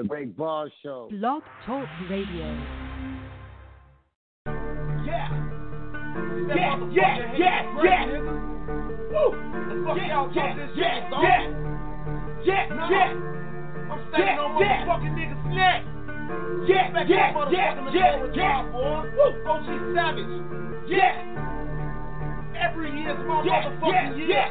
The Great Bar Show. Blog Talk Radio. Yeah. Yeah. Woo. Yeah. I'm standing on motherfucking niggas' neck. Yeah. Woo. OG Savage. Yeah. Every year's my motherfucking year.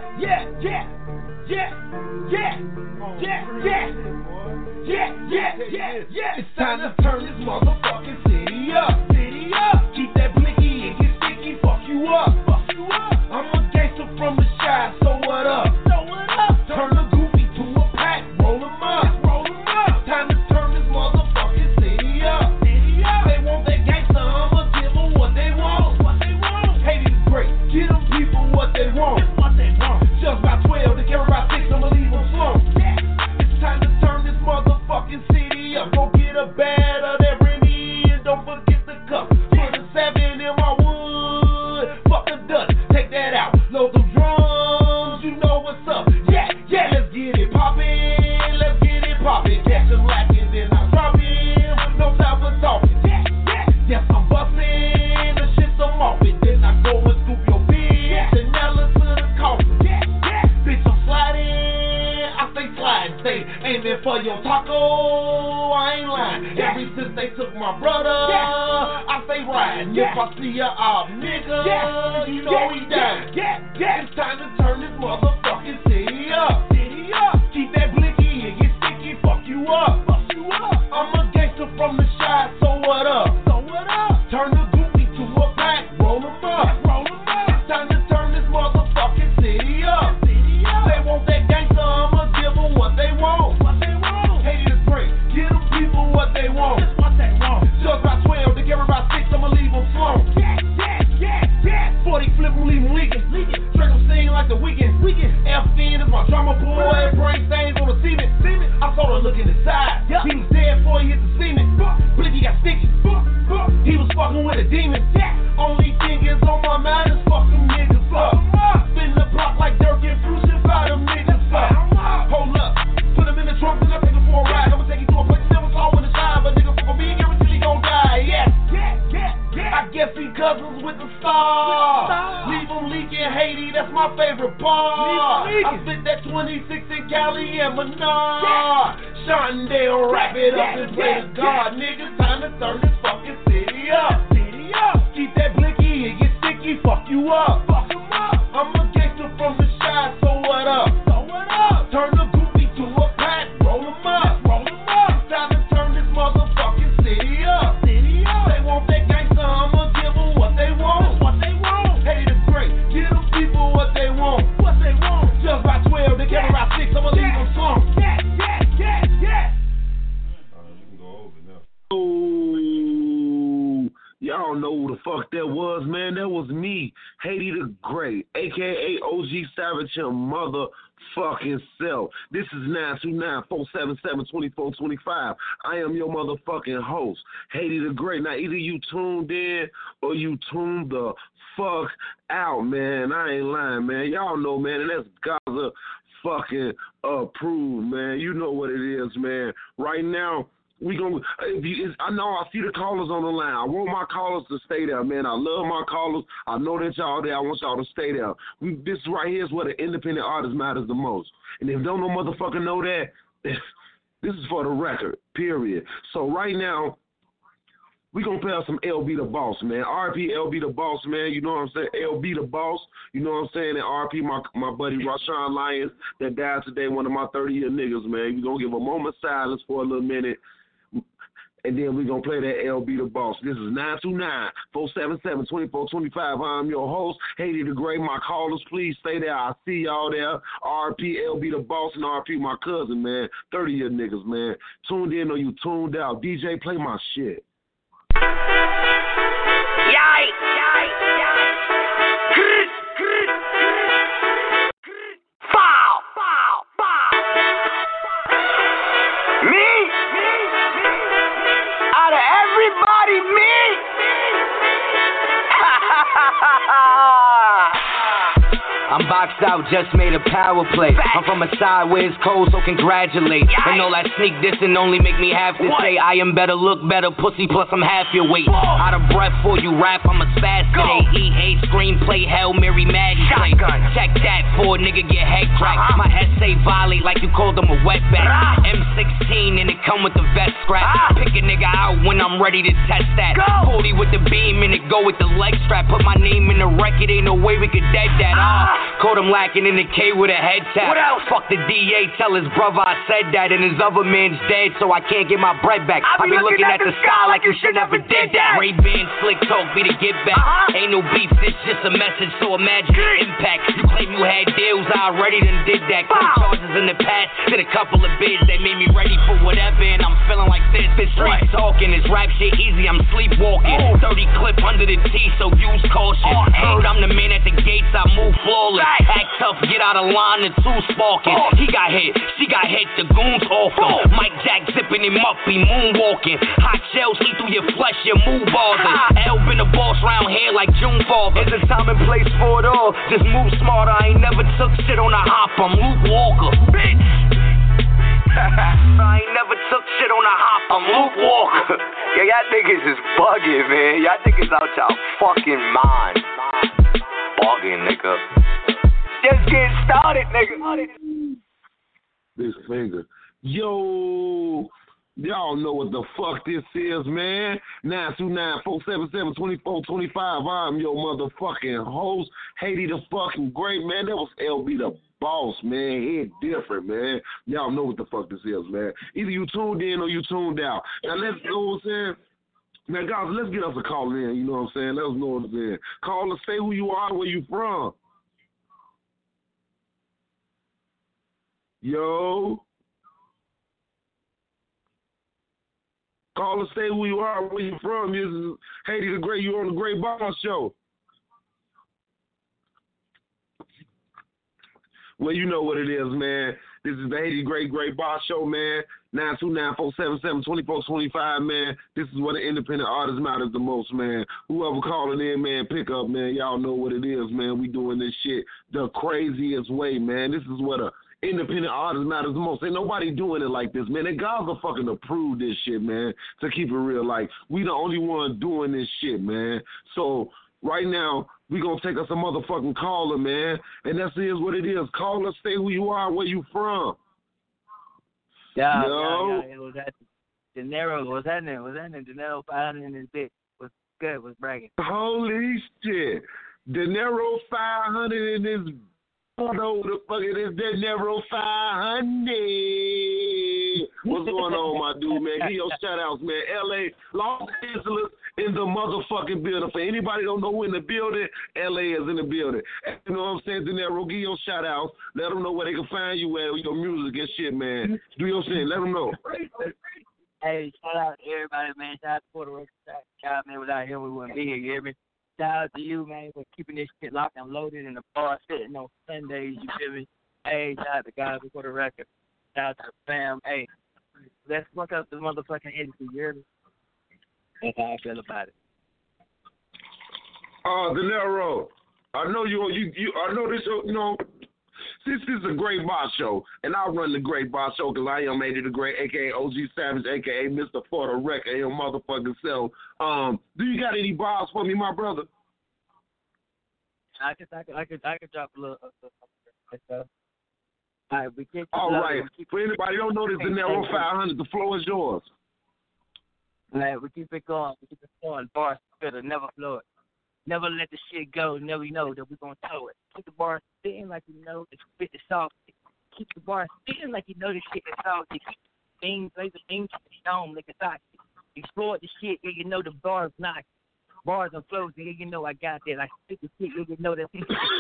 Yeah. It's time to turn this motherfucking city up. Keep that blicky and get sticky. Fuck you up. I'm a gangster from the shy, so what up? Turn the goofy to a pack, roll 'em up. Time to turn this motherfucking city up. They want that gangster, I'ma give 'em what they want. Hate is great, give them people what they want. Just by 12, they carry by 6, I'ma leave them slow. It's time to turn this motherfucking city up. Go get a bad of that Remy and don't forget the cup. Put a 7 in my wood. Fuck the dust, take that out. Load them drums, you know what's up. Yeah, let's get it poppin'. Jackson lacking, then I drop in. No time for talking. Yes, I'm bustin', the shit's I'm off it. Then I go and scoop your bitch and now look to the coffin. Bitch, I'm sliding, I stay sliding, stay aiming for your taco. I ain't lying. Ever since they took my brother, I stay riding. If I see a nigga, you know he died. It's time to turn this motherfucking city up. Keep that blicky and get sticky. Fuck you up. I'm a gangster from the shy, so what up? Turn the goofy to a pack, roll 'em up. It's time to turn this motherfucking city up. They want that gangster, I'ma give 'em what they want. Hate is great, give them people what they want. Just by 12, they carry by 6, I'ma leave them slow. 40 flip 'em, leave 'em leaking. Straight up sing like the weekend. FN is my drama boy, brain stains on the cement. I saw the look in his eyes. He was dead before he hit the cement. Blicky got sticky. He was fucking with a demon. Only thing is on my mind is fuck them niggas up. Spin the block like Dirk and Bruce and fire them niggas up. Hold up, put him in the trunk and I take him for a ride. I'ma take you to a place never saw in the shine, but nigga fuck with me, guarantee he gon' die. Yes. I guess he cousins with the star. Leave him leaking Haiti, that's my favorite part. I spit that 26 in Cali and Menard. Shondale, wrap it up and pray to God. Niggas, time to turn this fucking city up. Keep that blicky and get sticky, fuck you up. I'm a gangster from the shy, so what up? Turn the goofy to a pack, roll 'em up. It's time to turn this motherfucking city up. They want that gangster, I'ma give 'em what they want. Hate is great, give them people what they want. Just by 12, they carry by 6, I'ma leave them slow. Oh, y'all know who the fuck that was, man. That was me, Haiti the Great, a.k.a. OG Savage, your motherfucking self. This is 929-477-2425. I am your motherfucking host, Haiti the Great. Now, either you tuned in or you tuned the fuck out, man. I ain't lying, man. Y'all know, man, and that's Gaza fucking approved, man. You know what it is, man. Right now, I know I see the callers on the line. I want my callers to stay there, man. I love my callers. I know that y'all there. I want y'all to stay there. This right here is where the independent artist matters the most. And if don't no motherfucker know that, this is for the record, period. So right now, we gonna play out some LB the Boss, man. RP LB the Boss, man. You know what I'm saying? LB the Boss. You know what I'm saying? And RP my buddy Rashawn Lyons that died today, one of my 30-year niggas, man. We gonna give a moment of silence for a little minute. And then we're going to play that LB the Boss. This is 929-477-2425. I'm your host, Haiti the Great. My callers, please stay there. I see y'all there. RP, LB the Boss, and RP my cousin, man. 30-year niggas, man. Tuned in or you tuned out. DJ, play my shit. Everybody, me! I'm boxed out, just made a power play. I'm from a side where it's cold, so congratulate. And all that sneak dissing only make me have to say I am better, look better, pussy, plus I'm half your weight. Out of breath for you rap, I'm a spaz today. E8 screenplay, Hail Mary Maddie play. Check that for a nigga get head cracked. My essay violate like you called him a wetback. M16 and it come with the vest scrap. Pick a nigga out when I'm ready to test that. 40 with the beam and it go with the leg strap. Put my name in the record, ain't no way we could dead that. Caught him lacking in the K with a head tap. Fuck the DA, tell his brother I said that. And his other man's dead, so I can't get my bread back. I be looking at the sky like you should never did that. Ray-Ban slick talk be to get back. Ain't no beef, this just a message, so imagine the impact. You claim you had deals, I already done did that. Clear charges in the past, did a couple of bids that made me ready for whatever. And I'm feeling like this street talking, this rap shit easy, I'm sleepwalking. 30 clip under the T, so use caution. Heard I'm the man at the gates, I move flawless. Act tough, get out of line, the two sparking. He got hit, she got hit, the goons off him. Mike Jack zipping him up, he moonwalking. Hot shells see through your flesh, your move bothers. L been the boss round here like June Father. It's a time and place for it all, just move smarter. I ain't never took shit on a hop, I'm Luke Walker, bitch. I ain't never took shit on a hop, I'm Luke Walker. Yeah, y'all niggas is bugging, man. Y'all niggas out y'all fucking mind. Bugging, nigga. Just getting started, nigga. This finger. Yo, y'all know what the fuck this is, man. 929-477-2425. I'm your motherfucking host, Haiti the fucking Great, man. That was LB the boss, man. He different, man. Y'all know what the fuck this is, man. Either you tuned in or you tuned out. Now, let's know what I'm saying. Now, guys, let's get us a call in, you know what I'm saying? Let us know what I'm saying. Call us, say who you are, where you from. Yo. Call us, say who you are, where you from. This is Haiti the Great. You on the Great Boss Show. Well, you know what it is, man. This is the Haiti Great Boss Show, man. 929-477-2425, man. This is where the independent artist matters the most, man. Whoever calling in, man, pick up, man. Y'all know what it is, man. We doing this shit the craziest way, man. This is where the independent artist matters the most. Ain't nobody doing it like this, man. And guys are fucking approve this shit, man. To keep it real, like, we the only one doing this shit, man. So right now, we gonna take us a motherfucking caller, man. And that's what it is. Call us, say who you are, where you from. Yeah. It was that De Niro. What's happening? De Niro 500 in his dick. Was good. Was bragging. Holy shit. De Niro 500 in his. What the fuck it is? De Niro 500. What's going on, my dude, man? Give your shout outs, man. LA, Los Angeles in the motherfucking building. For anybody don't know who in the building, LA is in the building. You know what I'm saying? De Niro, give your shout outs. Let them know where they can find you at with your music and shit, man. Do your shit. Let them know. Hey, shout out to everybody, man. Shout out to Puerto Rico. Shout out, man. Without him, we wouldn't be here. You hear me? Shout out to you, man, for keeping this shit locked and loaded in the bar sitting on Sundays. You feel me? Hey, shout out to guys before the record. Shout out to the fam. Hey, let's fuck up the motherfucking industry. You hear me? That's how I feel about it. De Niro, I know you. I know this. You know, this is a Great Boss Show, and I run the Great Boss Show because I am Haiti the Great, a.k.a. OG Savage, a.k.a. Mr. For the Record, your motherfucking self. Do you got any bars for me, my brother? I could drop a little stuff. All right, we get. All right. For anybody who don't know this, De Niro 500. The floor is yours. Like, we keep it going. Bars spitter, never flow it. Never let the shit go. Never know that we're going to tow it. Keep the bar spitting like you know the spit is soft. Keep the bar spitting like you know the shit is soft. Keep things like the things to the stone like a sock. Explore the shit, yeah, you know the bars knock. Bars and flows, yeah, you know I got that. Like spit the shit, yeah, you know that.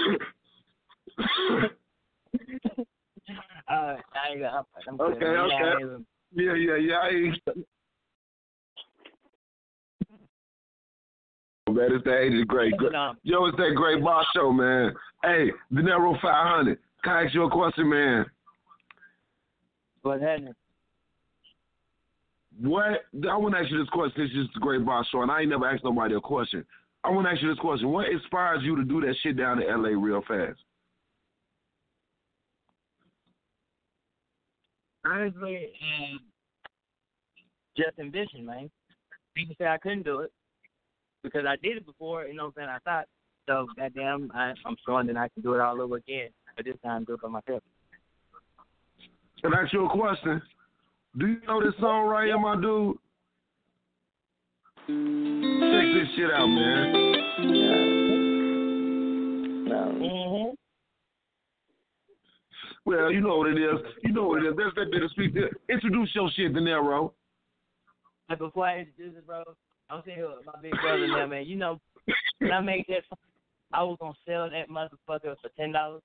I'm okay. Yeah. Man, it's that Haiti Great. Yo, it's that Great Boss Show, man. Hey, De Niro 500. Can I ask you a question, man? What's happening? What? I want to ask you this question. It's just the Great Boss Show, and I ain't never asked nobody a question. I want to ask you this question. What inspires you to do that shit down in L.A. real fast? Honestly, just ambition, man. People say I couldn't do it because I did it before, you know what I'm saying? I thought, so goddamn, I'm showing that I can do it all over again, but this time do it for myself. Can I ask you a question? Do you know this song right here, my dude? Check this shit out, man. Mm-hmm. Well, you know what it is. You know what it is. There's that bit of speak. Introduce your shit, De Niro. Like before I introduce it, bro, I'm sitting here with my big brother now, man. You know, when I made that song, I was going to sell that motherfucker for $10.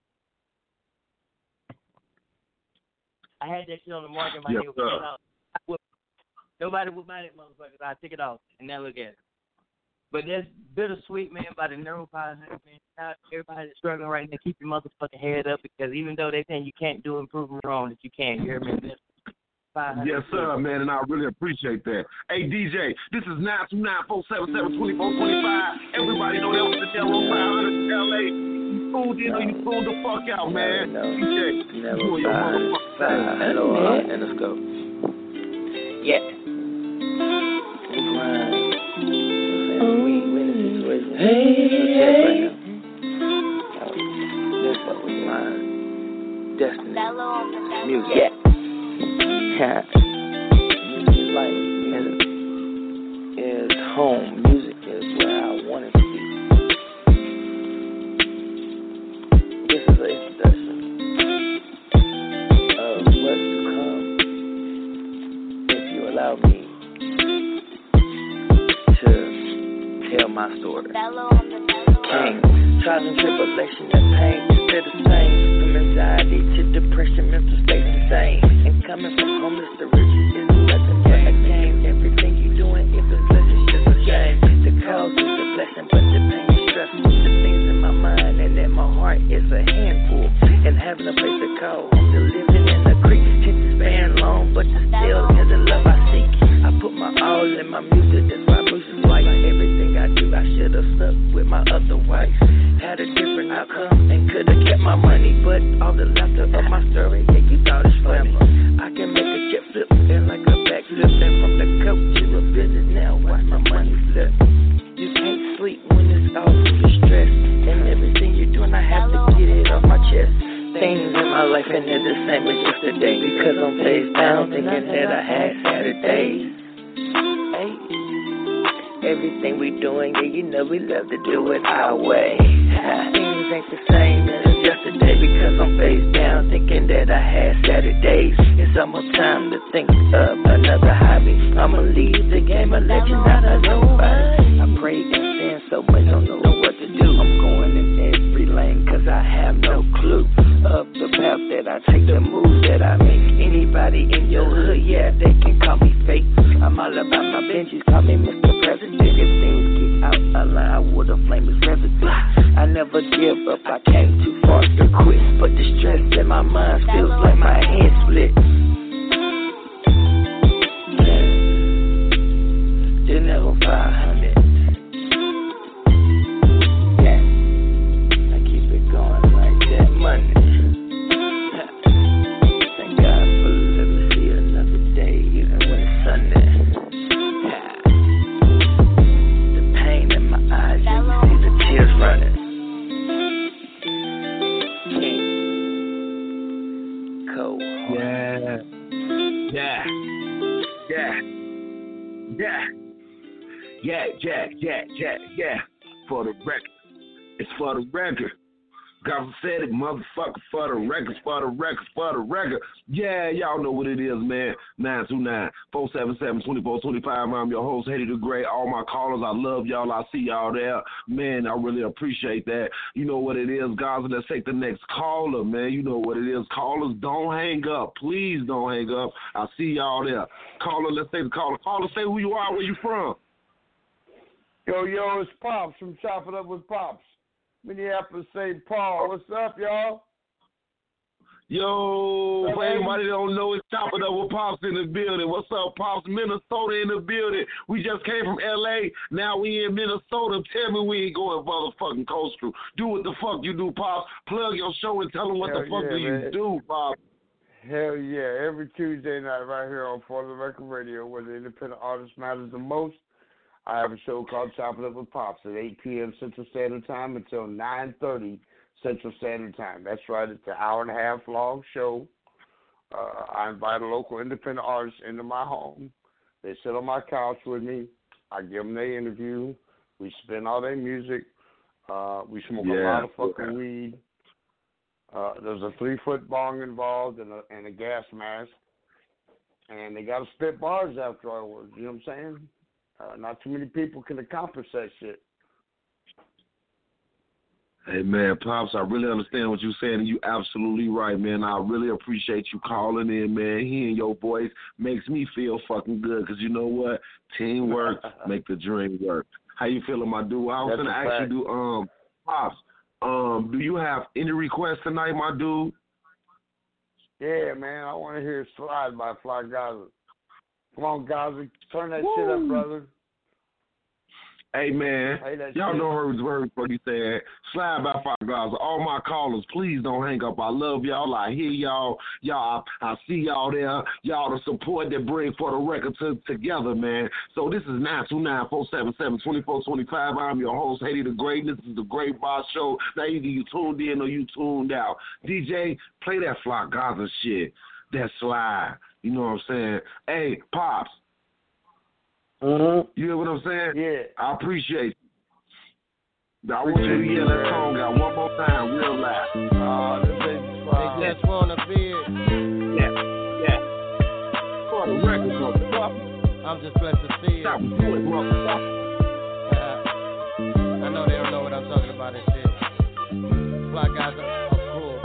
I had that shit on the market. My nigga for $10. Nobody would buy that motherfucker. So I took it off and now look at it. But that's bittersweet, man, by the neuropods, man. Now everybody's struggling right now. Keep your motherfucking head up because even though they think you can't do it, prove them wrong that you can. You hear me? Yes, sir, man, and I really appreciate that. Hey, DJ, this is 929-477-2425. Everybody know that was the Delro 500 LA. You fooled in or you fooled the fuck out, man. DJ, you doing your motherfucking and let's go. Yeah. We in a situation. Hey. That's what we mind. Destiny. Music. Yeah. Music life is home. Music is where I want it to be. This is an introduction of what's to come if you allow me to tell my story. King, trials and tribulation and pain, they're the same. From anxiety to depression, mental state insane. And coming from homeless to riches is nothing but a game. Everything you doing, if it's less, it's just a shame. The cause is a blessing, but the pain is stressful. The things in my mind and in my heart is a handful. And having a place to call home, to living in the creek, since it's been long, but it's still is the love I seek. I put my all in my music, that's why music's like everything I do. I should have stuck with my other wife. Had a different outcome and could have kept my money, but all the laughter of my story, yeah, you thought it's funny. I can make a jet flip and like a backflip, and from the coach to a business now, watch my money flip. You can't sleep when it's all full of stress, and everything you're doing, I have to get it off my chest. Things in my life and they're the same as yesterday, because I'm face down thinking that I had Saturdays. Hey. Everything we doing, yeah, you know we love to do it our way. Things ain't the same as yesterday, because I'm face down thinking that I had Saturdays. It's almost time to think of another hobby. I'ma leave the game a legend, not a nobody. I pray and sin so much, don't know what to do. I'm going in every lane, cause I have no clue of the path that I take, the moves that I make. Anybody in your hood, yeah, they can call me fake. I'm all about my benches, call me Mr. President. If things get out of line, with a flame is residue. I never give up, I came too far to quit, but the stress in my mind feels like my head split. Yeah. De Niro 500. Yeah. I keep it going like that money. Thank God for letting me see another day, even when it's Sunday. The pain in my eyes, you can see the tears running. King. Cold. Yeah. Yeah. Yeah. Yeah. Yeah, yeah, yeah, yeah, yeah. For the record. It's for the record. God said it, motherfucker, for the record, for the record, for the record. Yeah, y'all know what it is, man. 929-477-2425. I'm your host, Haiti the Great. All my callers, I love y'all. I see y'all there. Man, I really appreciate that. You know what it is, guys. Let's take the next caller, man. You know what it is. Callers, don't hang up. Please don't hang up. I see y'all there. Caller, let's take the caller. Caller, say who you are, where you from. Yo, it's Pops from Chop It Up with Pops. Minneapolis, St. Paul. What's up, y'all? Yo, for anybody that don't know, it's Chop It Up with Pops in the building. What's up, Pops? Minnesota in the building. We just came from L.A. Now we in Minnesota. Tell me we ain't going motherfucking coastal. Do what the fuck you do, Pops. Plug your show and tell them what the fuck do you do, Pops. Hell yeah. Every Tuesday night right here on For the Record Radio, where the independent artist matters the most. I have a show called Chop It Up with Pops at 8 p.m. Central Standard Time until 9:30 Central Standard Time. That's right. It's an hour-and-a-half long show. I invite a local independent artist into my home. They sit on my couch with me. I give them their interview. We spin all their music. We smoke a lot of fucking weed. There's a 3-foot bong involved and a gas mask. And they got to spit bars afterwards. You know what I'm saying? Not too many people can accomplish that shit. Hey, man, Pops, I really understand what you're saying, and you're absolutely right, man. I really appreciate you calling in, man. Hearing your voice makes me feel fucking good, because you know what? Teamwork make the dream work. How you feeling, my dude? I was going to ask you, Pops, do you have any requests tonight, my dude? Yeah, man, I want to hear Slide by Fly Gaza. Come on, Gaza, turn that shit up, brother. Hey, man, y'all know her what he said. Slide by Fly Gaza. All my callers, please don't hang up. I love y'all. I hear y'all. I see y'all there. Y'all the support that bring For the Record together, man. So this is 929-477-2425. I'm your host, Haiti the Great. This is the Great Boss Show. Now either you tuned in or you tuned out. DJ, play that Fly Gaza shit. That Slide. You know what I'm saying? Hey, Pops. You hear what I'm saying? Yeah. I appreciate you. I want you to hear that song out one more time, real loud. They just want to be it. Yeah. For the record, motherfucker. I'm just blessed to see it. Stop doing, motherfucker. I know they don't know what I'm talking about and shit. Fly Guys are cool.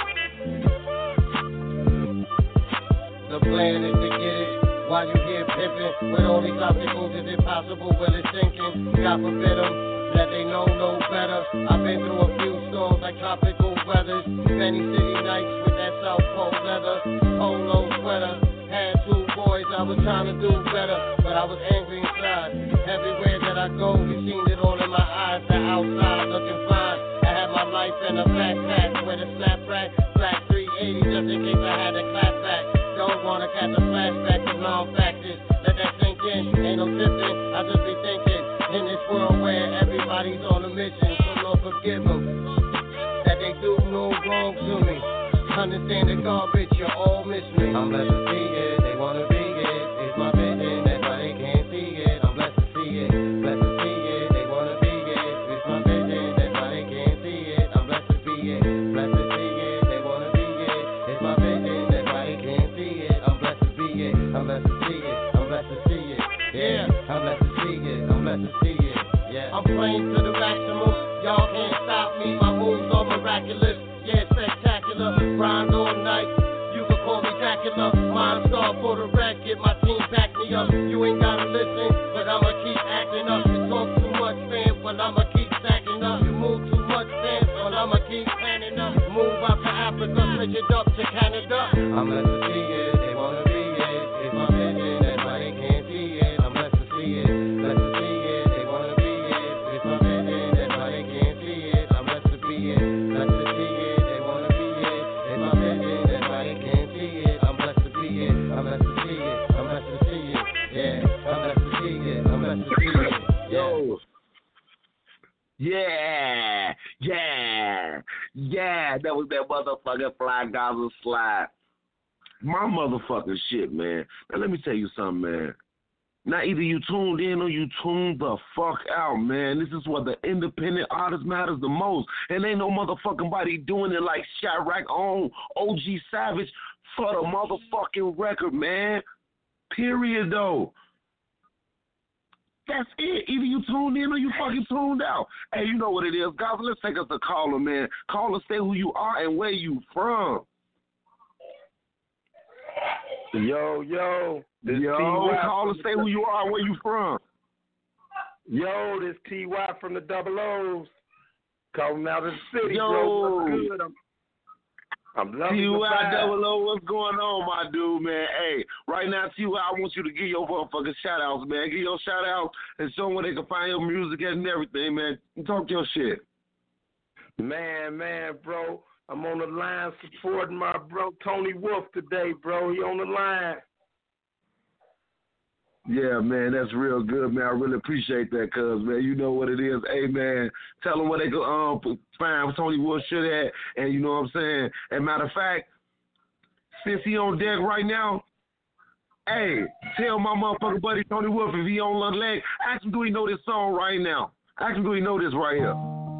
The plan is to get it. While you here pimping, with all these obstacles, is it possible? Well, it's sinking. God forbid them, that they know no better. I've been through a few storms like tropical weathers. Many city nights with that South Pole leather, polo sweater. Had 2 boys, I was trying to do better, but I was angry inside. Everywhere that I go, you seen it all in my eyes. The outside looking fine. I had my life in a backpack with a snap rack, black 380 just in case I had a clap back. Don't wanna catch a flashback of long factors. Let that sink in, ain't no tipping. I just be thinking, in this world where everybody's on a mission, so Lord forgive them, that they do no wrong to me. Understand the garbage, you all miss me. I'm blessed to see it, they wanna be it. It's my vision, that's why they can't see it. I'm blessed to see it, blessed to see it. They wanna be it, it's my vision, that's why they can't see it. I'm blessed to be it, blessed to see it. They wanna be it, it's my vision, that's why they can't see it. I'm blessed to be it, I'm blessed to see it. I'm blessed to see it, yeah. I'm blessed to see it, I'm blessed to see it, yeah. I'm playing to the maximum, y'all can't stop me. My moves are miraculous, yeah, spectacular. Grind all night, you can call me Dracula. Mind star for the record, my team back me up. You ain't gotta listen, but I'ma keep acting up. You talk too much, fam, but I'ma keep stacking up. You move too much, fam, but I'ma keep planning up. Move out to Africa, switch it up to Canada. I'm blessed to see it, they wanna be it. It's my vision, that's why they can't see it. I'm blessed to see it, blessed to see it. They wanna be it, it's my vision, that's why they can't see it. I'm blessed to be it, blessed to see it. They wanna be it, it's my vision, that's why they can't see it. I'm blessed to be it, I'm blessed to see it. I'm blessed to see it, yeah. I'm blessed to see it, I'm blessed to see it, yeah. Yeah, that was that motherfucking Fly Gaza Slide. My motherfucking shit, man. Now, let me tell you something, man. Now, either you tuned in or you tuned the fuck out, man. This is what the independent artist matters the most. And ain't no motherfucking body doing it like Chirac on OG Savage for the motherfucking record, man. Period, though. That's it. Either you tuned in or you fucking tuned out. Hey, you know what it is. Guys, let's take us a caller, man. Caller, say who you are and where you from. Yo. This caller, say who you are and where you from. Yo, this T.Y. from the Double O's. Calling out of the city, Yo. bro. What's good? I'm loving T.Y. Double O, what's going on, my dude, man? Hey, right now, T.Y., I want you to give your motherfucking shout-outs, man. Give your shout-outs and show them where they can find your music and everything, man. Talk your shit. Man, bro. I'm on the line supporting my bro Tony Wolf today, bro. He on the line. Yeah, man, that's real good, man. I really appreciate that, cuz, man, you know what it is. Hey, man, tell them where they go find Tony Wolf shit at, and you know what I'm saying. And matter of fact, since he on deck right now, hey, tell my motherfucking buddy Tony Wolf if he on the leg, ask him do he know this song right now. Ask him do he know this right here.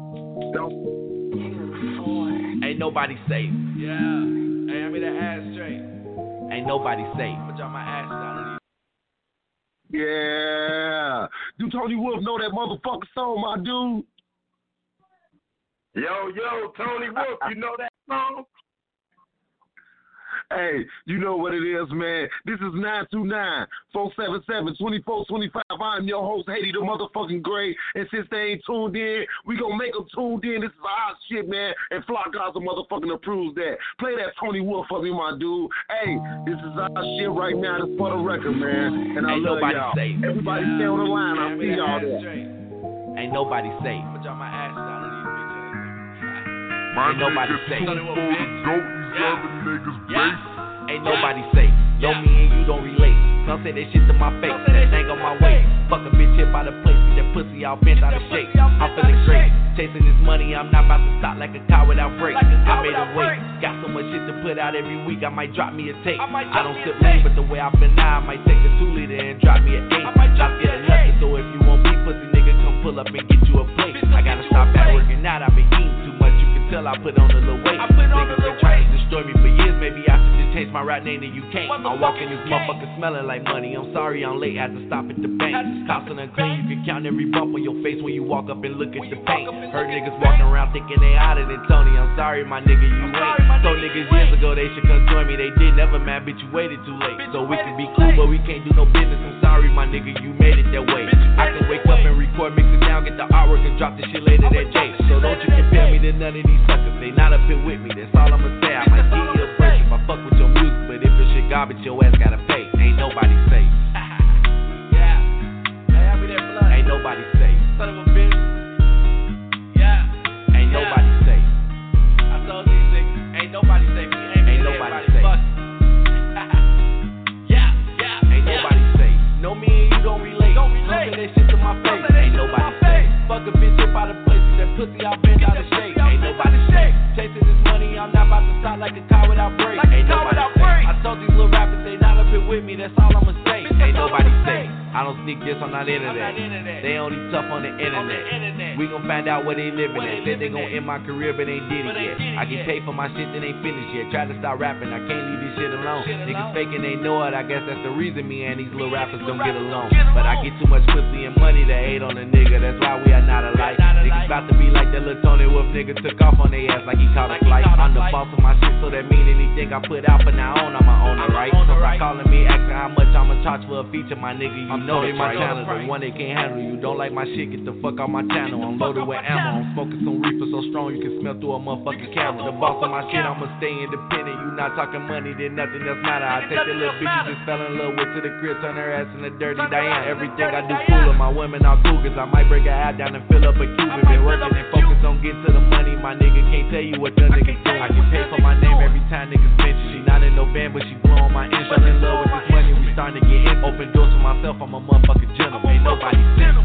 Ain't nobody safe. Yeah. Hey, I mean that ass straight. Ain't nobody safe. Put y'all my ass down. Yeah. Do Tony Wolf know that motherfucking song, my dude? Yo, Tony Wolf, you know that song? Hey, you know what it is, man. This is 929-477-2425. I'm your host, Haiti the motherfucking Gray. And since they ain't tuned in, we gonna make them tuned in. This is our shit, man. And Flock Gaza motherfucking approves that. Play that Tony Wolf for me, my dude. Hey, this is our shit right now. This for the record, man. And I love y'all. Safe. Everybody stay on the line. I'll see y'all there. Ain't nobody safe. Put y'all my ass down on these bitches. Ain't nobody safe. Ain't nobody safe. Yo, me and you don't relate. Some say that shit to my face. That thing on my way. Fuck a bitch hip out of place. Get that pussy all bent out of shape. I'm feeling great. Chasing this money, I'm not about to stop like a car without brakes. I made a wait. Got so much shit to put out every week. I might drop me a tape. I don't sip lean, but the way I been now, I might take a 2-liter and drop me an 8. I feel nothing, so if you want me, pussy nigga, come pull up and get you a plate. I gotta stop at working out. I've been eating too much. You can tell I put on a little weight. Niggas been trying to destroy me for years. Maybe I should just change my rap name to you can't. I'm walking this motherfucker smelling like money. I'm sorry I'm late. Had to stop at the bank. Cops and unclean. You can count every bump on your face when you walk up and look at the paint. Heard niggas walking around thinking they hotter than Tony. I'm sorry, my nigga, you ain't. Told niggas years ago they should come join me. They did, never mad, bitch, you waited too late. So we can be cool, but we can't do no business. I'm sorry, my nigga, you made it that way. I can wake up and record, mix it down, get the artwork and drop the shit later that day. So don't you compare me to none of these suckers. They not up here with me, that's all I'ma say. I might give you a break if I fuck with your music, but if your shit garbage, your ass gotta pay. Ain't nobody safe. Yeah. Hey, I be that blood. Ain't nobody safe. Son of a bitch. Yeah. Ain't nobody safe. I told these niggas, ain't nobody safe. Ain't nobody safe. Yeah. Ain't nobody safe. No, me and you don't relate. Don't say that shit to my face. Ain't nobody safe. Fuck a bitch up out of place. That pussy all bent out of shape. Ain't nobody safe. Chasing this money, I'm not about to stop like a car without brakes. Ain't nobody safe. I told these little rappers they not up here with me. That's all I'ma say. Ain't nobody safe. I don't sneak this on that internet. They only tough on the internet. We gon' find out where they living at. Said they gon' end my career, but ain't did it yet. I get paid for my shit that ain't finished yet. Try to stop rapping, I can't leave this shit alone. Niggas faking, they know it. I guess that's the reason me and these little rappers don't get along. But I get too much pussy and money to hate on a nigga. That's why we are not alike. Niggas about to be like that little Tony Wolf nigga took off on their ass like he caught a flight. I'm the boss of my shit, so that mean anything I put out for now on, I'ma own it, right? So stop calling me, asking how much I'ma charge for a feature, my nigga. You know it's my channel, the one they can't handle. You don't like my shit, get the fuck off my channel. I'm loaded with ammo, I'm smoking some reefer so strong you can smell through a motherfucking camera. The boss of my shit, I'ma stay independent. You not talking money, then nothing else matter. I take that little bitch you just fell in love with to the crib, turn her ass in a dirty Diane. Everything I do cooler, my women are cougars. I might break her out down and fill up a Cuban. Been working and focused on getting to the money, my nigga can't tell you what the nigga do. I get paid for my name every time niggas mention. She not in no band, but she blowing my inch. I'm in love with this money, we starting to get in. Open doors for myself, I'm a motherfucking gentleman. Ain't nobody safe.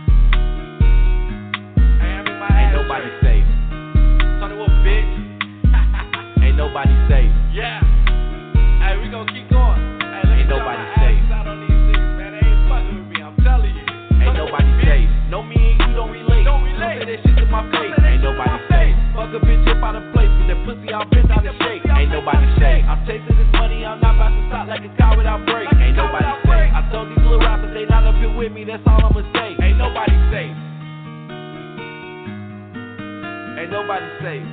Ain't nobody safe. Tony Wolf, bitch. Ain't nobody safe. Yeah. Hey, we gon' keep going. Hey, ain't nobody safe. Out on these niggas, man. They ain't fucking with me, I'm telling you. Ain't nobody safe. No, me and you don't relate. Don't say that shit to my face. Ain't nobody safe. Fuck a bitch up out of place. Get that pussy all bent out of shape. Ain't nobody safe. I'm chasing this money, I'm not about to stop like a car without brakes. Ain't nobody safe. I told these little rappers they not up here with me. That's all I'ma say. Ain't nobody safe. Ain't nobody safe.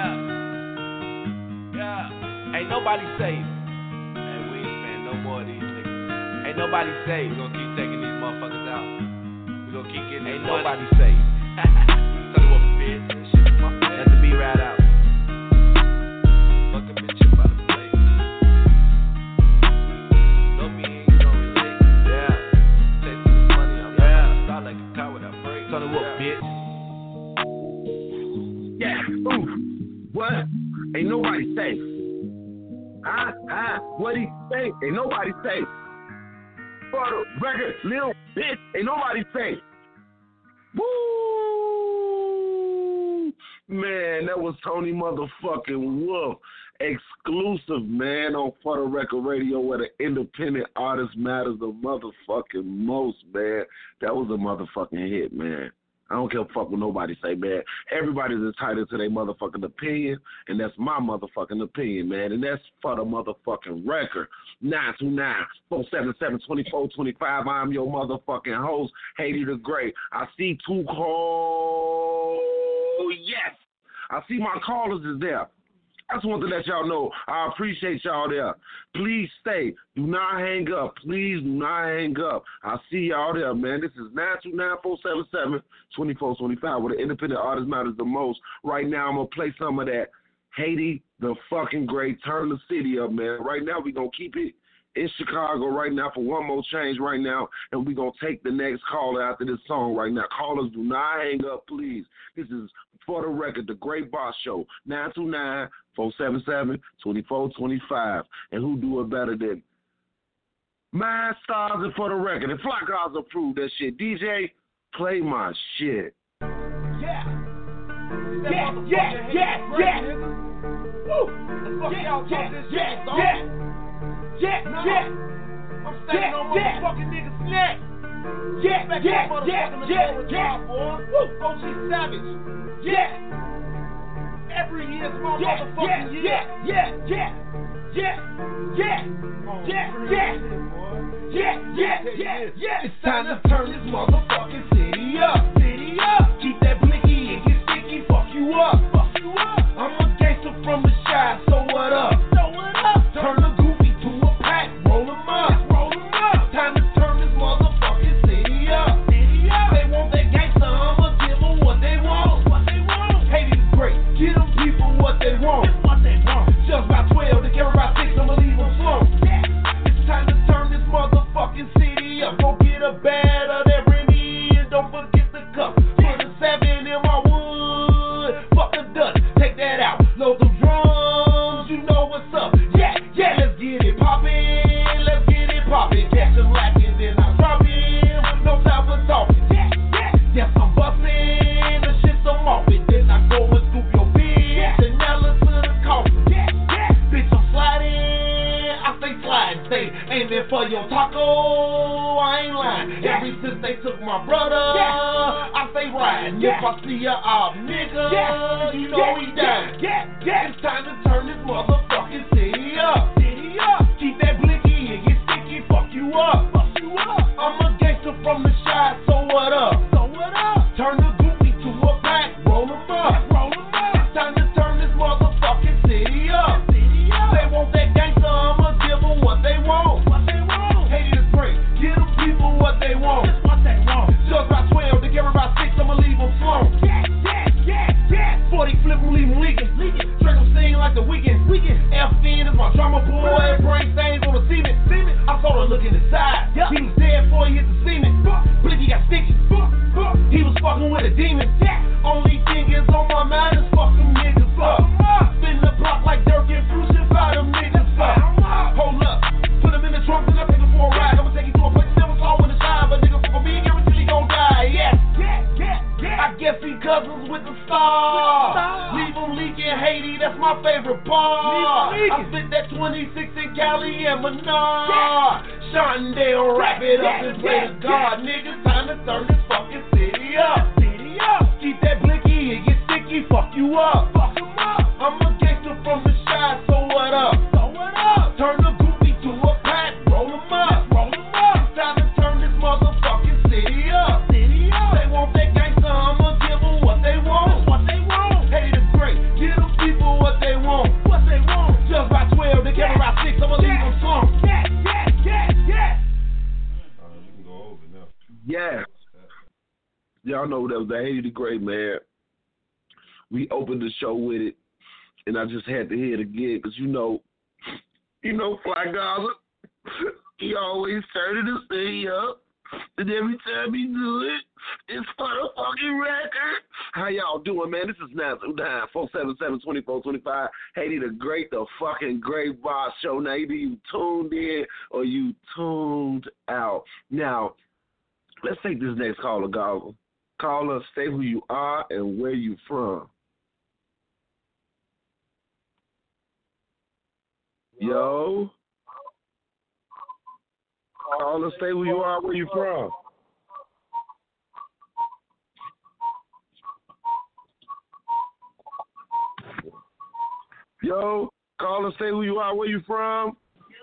Yeah. Ain't nobody safe. And we ain't spend no more of these niggas. Ain't nobody safe. We gon' keep taking these motherfuckers out. We gon' keep getting these. Ain't nobody safe. Tell you what, bitch. Let the beat right out. Fuck a bitch up out of place. No, me and you don't relate. Yeah. Chasing this money, I'm not start like a car without brakes. Tell you what, bitch. Yeah. Ooh. What? What he say? Ain't nobody say. For the record, little bitch, ain't nobody say. Woo! Man, that was Tony motherfucking Wolf. Exclusive, man, on For the Record Radio, where the independent artist matters the motherfucking most, man. That was a motherfucking hit, man. I don't care a fuck what nobody say, man. Everybody's entitled to their motherfucking opinion, and that's my motherfucking opinion, man. And that's For the motherfucking Record. 929-477-2425. I'm your motherfucking host, Haiti the Great. I see two calls. Yes. I see my callers is there. I just want to let y'all know I appreciate y'all there. Please stay. Do not hang up. Please do not hang up. I see y'all there, man. This is 929-477-2425, where the independent artist matters the most. Right now, I'm going to play some of that Haiti the fucking Great. Turn the city up, man. Right now, we're going to keep it in Chicago right now for one more change right now, and we're going to take the next caller after this song right now. Callers, do not hang up, please. This is For the Record, the Great Boss Show, 929-477-2425. And who do it better than my stars and For the Record? And Fly Guys approve that shit. DJ, play my shit. Yeah. Woo. Yeah. I'm standing on motherfucking niggas' neck. Yeah. OG Savage. Yeah. Every year's my motherfucking year. Yeah. It's time to turn this motherfucking city up. Keep that blicky and get sticky. Fuck you up. I'm a gangster from the shy, so what up? Turn the goofy to a pack, roll 'em up. Time to turn this motherfucking city up. They want that gangster, I'ma give 'em what they want. Haiti the Great, give them people what they want. Just about 12, they carry about 6, I'ma leave 'em slow. It's time to turn this motherfucking city up. Go get a bag of that Remy and don't forget the cup. Put a 7 in my wood, fuck the dust, take that out. Load them drums, you know what's up. Yeah, let's get it poppin'. Catch them lacking, then I drop in with no time for talking. Yes, I'm bustin', the shit's I'm off it. Then I go and scoop your bitch, and now look to the coffin. Bitch, I'm sliding, I stay sliding, stay aiming for your taco, I ain't lying. Ever since they took my brother, I stay riding. If I see a nigga, you know he dying. It's time to turn this motherfucking city up. Keep that blicky and get sticky, fuck you up. I'm a gangster from the shy, so what up? Turn the goofy to a pack, roll 'em up. It's time to turn this motherfucking city up. They want that gangster, I'ma give 'em what they want. Haiti the Great, give them people what they want. Just about 12, they carry about 6, I'ma leave 'em slow. 40 flip 'em, leave 'em leaking. Drink 'em sing like the weekend. FN is my drummer boy, brain stains on the cement. I saw her look in the side. He was dead before he hit the cement. Blicky got sticky. He was fucking with a demon. Only thing is on my mind is fuck them niggas up. Spin the block like Dirk and Bruce and fly them niggas up. Hold up, put them in the trunk and I take them for a ride. I'ma take you to a place never saw in the shine, but nigga for me, guarantee he gon' die. I guess he cousins with the stars. Leave them leaking Haiti, that's my favorite part. I spit that 26 in Cali and Menard. Shondale, wrap it up and pray to God. Niggas, time to turn this fucking city up. Keep that blicky and get sticky, fuck you up. I'm a gangster from the shy, so what up? Turn the goofy to a pack, roll 'em up. It's time to turn this motherfucking city up. They want that gangster, I'ma give 'em what they want. Haiti the Great, give them people what they want. Just by 12, they carry about 6, I'ma leave 'em slow. Yes. Y'all know that was the Haiti the Great, man. We opened the show with it, and I just had to hear it again, because you know, Fly Gaza, he always turning the city up. And every time he do it, it's for the fucking record. How y'all doing, man? This is Nazar 477-2425. Haiti the Great, the fucking Great Boss Show. Now, either you tuned in or you tuned out. Now, let's take this next caller, Goggle. Caller, say who you are and where you from. Yo. Caller, say who you are, where you from. Yo, caller, say who you are, where you from.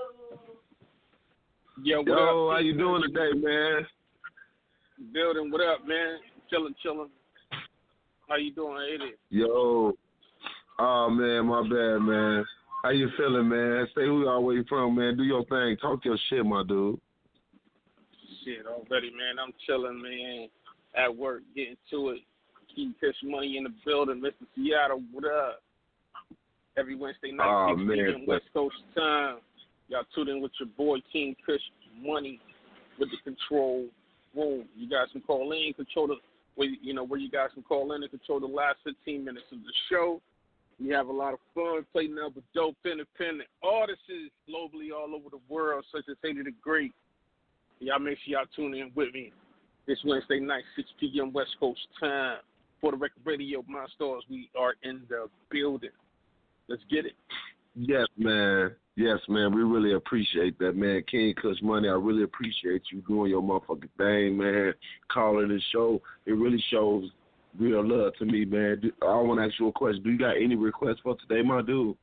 Yo, what Yo, up? How you doing today, man? Building, what up, man? Chilling. How you doing, Eddie? Yo. Oh, man, my bad, man. How you feeling, man? Say who you are, where you from, man. Do your thing. Talk your shit, my dude. Shit, already, man. I'm chilling, man. At work, getting to it. King Kush Money in the building. Mr. Seattle, what up? Every Wednesday night, 6 p.m. West Coast time. Y'all tune in with your boy, King Kush Money, with the control room. You guys can call in, control the, where you guys can call in and control the last 15 minutes of the show. We have a lot of fun, play nothing but dope independent artists globally all over the world, such as Haiti the Great. Y'all make sure y'all tune in with me this Wednesday night, 6 p.m. West Coast time. For the Record Radio, my stars, we are in the building. Let's get it. Yes, man. Yes, man. We really appreciate that, man. King Kush Money, I really appreciate you doing your motherfucking thing, man. Calling the show. It really shows real love to me, man. I want to ask you a question. Do you got any requests for today, my dude?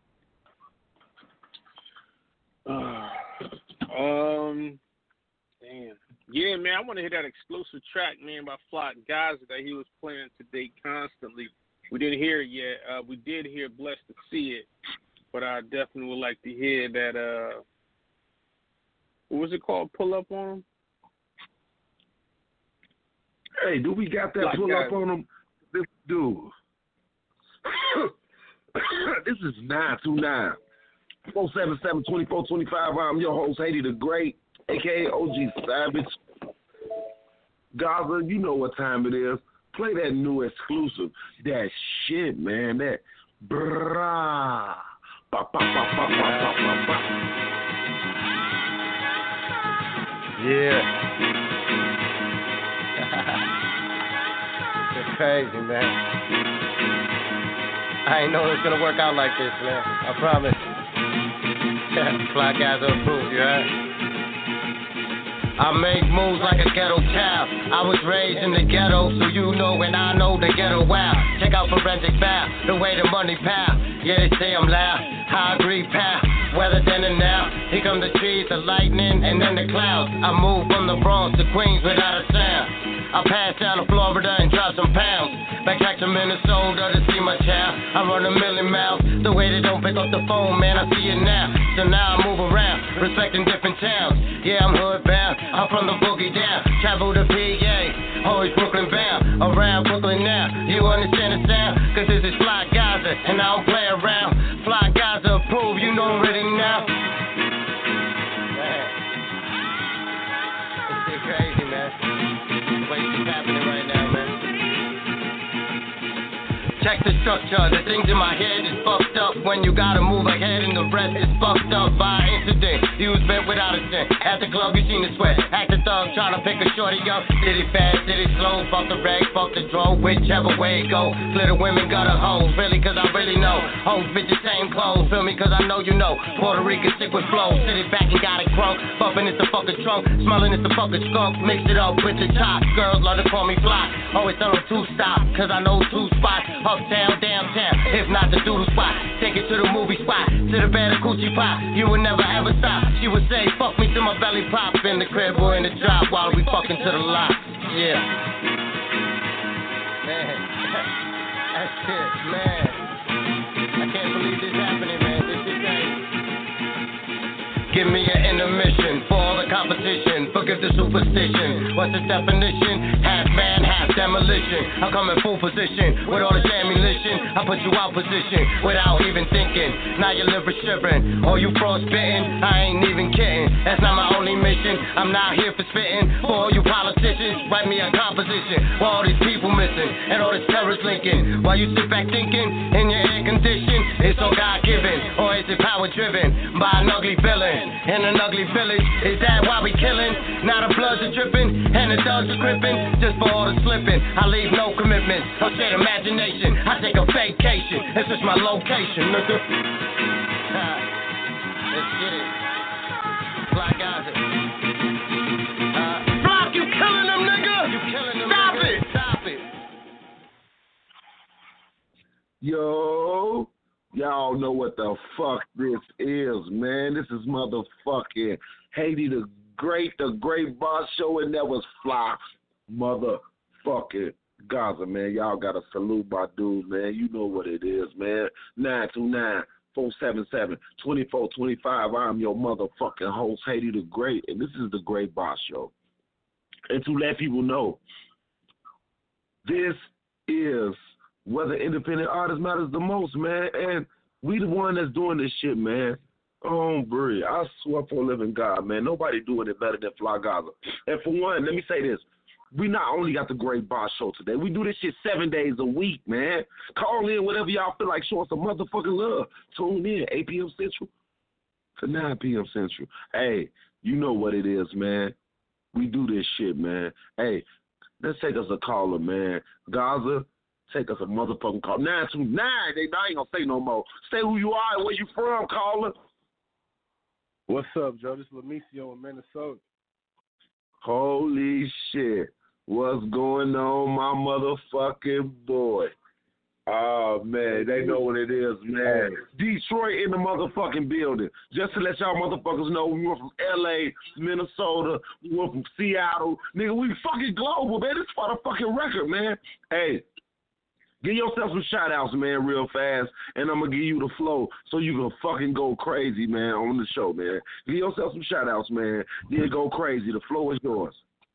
Damn. Yeah, man, I want to hear that exclusive track, man, by Flock Gaza that he was playing today constantly. We didn't hear it yet. We did hear Blessed to See It, but I definitely would like to hear that, what was it called, Pull Up on Him? Hey, do we got that pull up on him? This dude. This is 929 477-2425. I'm your host, Haiti the Great, a.k.a. OG Savage. Gaza, you know what time it is. Play that new exclusive. That shit, man. That brah. Ba, ba, ba, ba, ba, ba, ba, ba. Yeah. It's crazy, man. I ain't know it was gonna work out like this, man. I promise. Fly guys are approved, you heard? I make moves like a ghetto child. I was raised in the ghetto, so you know and I know the ghetto wow. Check out Forensic Bow, the way the money pound. Yeah, they say I'm loud, I agree, pal. Weather then and now, here come the trees, the lightning, and then the clouds. I move from the Bronx to Queens without a sound. I pass down to Florida and drop some pounds. Backtrack to Minnesota to see my child. I run a million miles. The way they don't pick up the phone, man, I see it now. So now I move around, respecting different towns. Yeah, I'm hood bound. I'm from the boogie down. Travel to PA, always Brooklyn bound. Around Brooklyn now. You understand the sound? Cause this is Fly Gaza, and I don't play around. Fly Gaza approved, you know already now. Man, this shit crazy, man. What's happening right now, man? Check the structure, the things in my head is fucked up. When you gotta move ahead and the rest is fucked up by incident. You was bent without a cent. At the club you seen the sweat. Act the thug trying to pick a shorty up. Did it fast, did it slow? Fuck the rag, fuck the draw. Whichever way it go. Little women got a hoe. Really cause I really know. Hoes bitches same clothes. Feel me cause I know you know. Puerto Rican sick with flow. Sit it back and got it crunk. Bumping it's the fucking trunk. Smelling it's the fucking skunk. Mix it up with the top. Girls love to call me Fly. Always tell them to stop. Cause I know two spots. Uptown, downtown, if not the doodle spot. Take it to the movie spot, to the bed of coochie pop. You would never ever stop. She would say, fuck me till my belly pop. In the crib or in the drop while we fucking to the lot. Yeah. Man, that's it, man. I can't believe this happening, man. This is crazy. Give me an intermission for all the competition. Forgive the superstition. What's the definition? Half Van half demolition. I'm coming full position with all this ammunition. I put you out position without even thinking. Now your liver shivering, or you frostbitten. I ain't even kidding. That's not my only mission. I'm not here for spitting. For all you politicians, write me a composition. While all these people missing and all this terrorist linking. While you sit back thinking in your air condition, it's all God given, or is it power driven by an ugly villain in an ugly village? Is that why we killing? Now the bloods are dripping and the thugs are gripping. Just for all the slipping, I leave no commitments. No shared imagination. I take a vacation. This is my location, nigga. Let's get it. Fly Gaza. Block, you killing them, nigga. You killing them. Stop nigga. It. Stop it. Yo, y'all know what the fuck this is, man. This is motherfucking Haiti the Great Boss Show, and that was Fly motherfucking Gaza, man. Y'all gotta salute my dude, man. You know what it is, man. 929-477-2425. I'm your motherfucking host, Haiti the Great, and this is the Great Boss Show. And to let people know, this is where the independent artist matters the most, man. And we the one that's doing this shit, man. Oh, Brie, I swear for a living God, man. Nobody doing it better than Fly Gaza. And for one, let me say this. We not only got the Great Boss Show today, we do this shit 7 days a week, man. Call in whatever y'all feel like showing some motherfucking love. Tune in, 8 p.m. Central to 9 p.m. Central. Hey, you know what it is, man. We do this shit, man. Hey, let's take us a caller, man. Gaza, take us a motherfucking call. 929, I ain't gonna say no more. Say who you are and where you from, caller. What's up, Joe? This is Lamicio in Minnesota. Holy shit. What's going on, my motherfucking boy? Oh, man, they know what it is, man. Detroit in the motherfucking building. Just to let y'all motherfuckers know, we went from L.A., Minnesota, we went from Seattle. Nigga, we fucking global, man. This is for the fucking record, man. Hey, give yourself some shout-outs, man, real fast, and I'm going to give you the flow so you can fucking go crazy, man, on the show, man. Give yourself some shout-outs, man. Then go crazy. The flow is yours.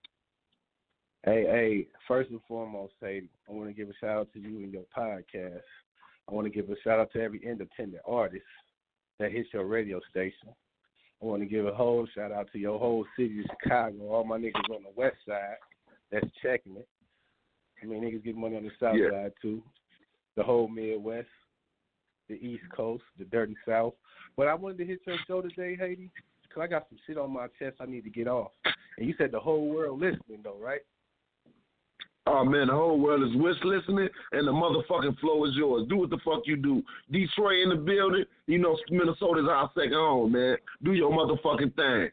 Hey, first and foremost, Sadie, I want to give a shout-out to you and your podcast. I want to give a shout-out to every independent artist that hits your radio station. I want to give a whole shout-out to your whole city of Chicago, all my niggas on the west side that's checking it. I mean, niggas get money on the south side, too. The whole Midwest, the East Coast, the dirty South. But I wanted to hit your show today, Haiti, because I got some shit on my chest I need to get off. And you said the whole world listening, though, right? Oh, man, the whole world is listening, and the motherfucking flow is yours. Do what the fuck you do. Detroit in the building. You know Minnesota's our second home, man. Do your motherfucking thing.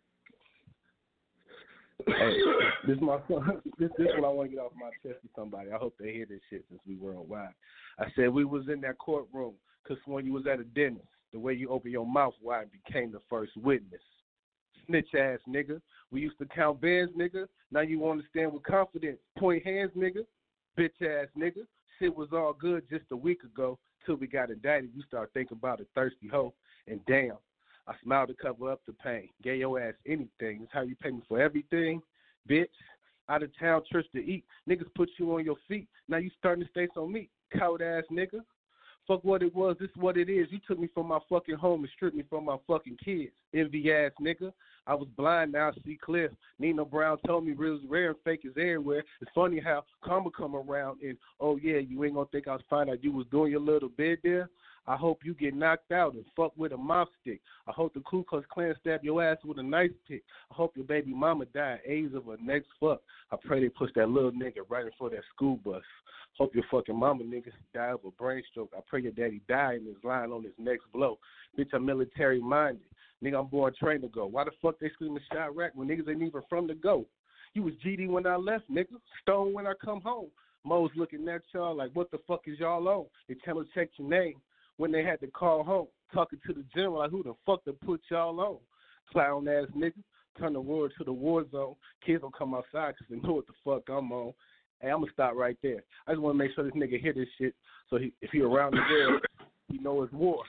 Hey, this is my son. This what I want to get off my chest to somebody. I hope they hear this shit since we worldwide. I said we was in that courtroom because when you was at a dentist, the way you open your mouth wide became the first witness. Snitch ass nigga. We used to count bands, nigga. Now you want to stand with confidence. Point hands, nigga. Bitch ass nigga. Shit was all good just a week ago till we got indicted. You start thinking about a thirsty hoe, and damn. I smiled to cover up the pain. Gave your ass anything. That's how you pay me for everything, bitch. Out of town, trips to eat. Niggas put you on your feet. Now you starting to stay on me. Coward ass nigga. Fuck what it was. This is what it is. You took me from my fucking home and stripped me from my fucking kids. Envy ass nigga. I was blind, now I see clear. Nino Brown told me real is rare and fake is everywhere. It's funny how karma come around and, oh yeah, you ain't gonna think I was fine out you was doing your little bit there. I hope you get knocked out and fuck with a mop stick. I hope the Ku Klux Klan stab your ass with a knife pick. I hope your baby mama die AIDS of a next fuck. I pray they push that little nigga right in front of that school bus. Hope your fucking mama niggas die of a brain stroke. I pray your daddy die in his line on his next blow. Bitch, I'm military minded. Nigga, I'm born trained to go. Why the fuck they screaming Chirac when niggas ain't even from the go? You was GD when I left, nigga. Stone when I come home. Mo's looking at y'all like, what the fuck is y'all on? They tell them check your name. When they had to call home, talking to the general like, who the fuck to put y'all on? Clown ass niggas, turn the world to the war zone. Kids don't come outside because they know what the fuck I'm on. Hey, I'm going to stop right there. I just want to make sure this nigga hear this shit so if he around the world, he know it's war.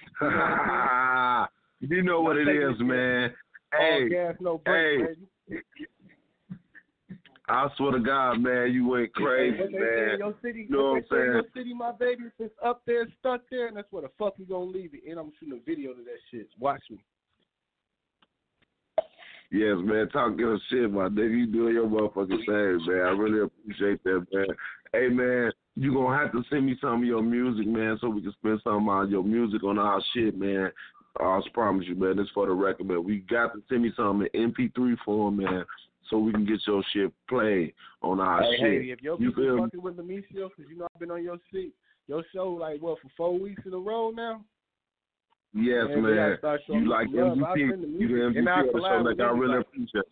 You know what it is, man. Hey, gas, no break, hey. I swear to God, man, you went crazy, what they man. say in your city, you know what I'm saying? Your city, my baby, if it's up there, stuck there, and that's where the fuck we gonna leave it. And I'm shooting a video to that shit. Watch me. Yes, man, talk your shit, my nigga. You doing your motherfucking thing, man. I really appreciate that, man. Hey, man, you gonna have to send me some of your music, man, so we can spend some of your music on our shit, man. I promise you, man, this for the record, man. We got to send me some in MP3 form, man, so we can get your shit played on our shit. Hey, if your you people fucking with Lemesio, because you know I've been on your seat, your show, like, what, for 4 weeks in a row now? Yes, man. You like MVP. You the MVP of the show, like, I really appreciate it.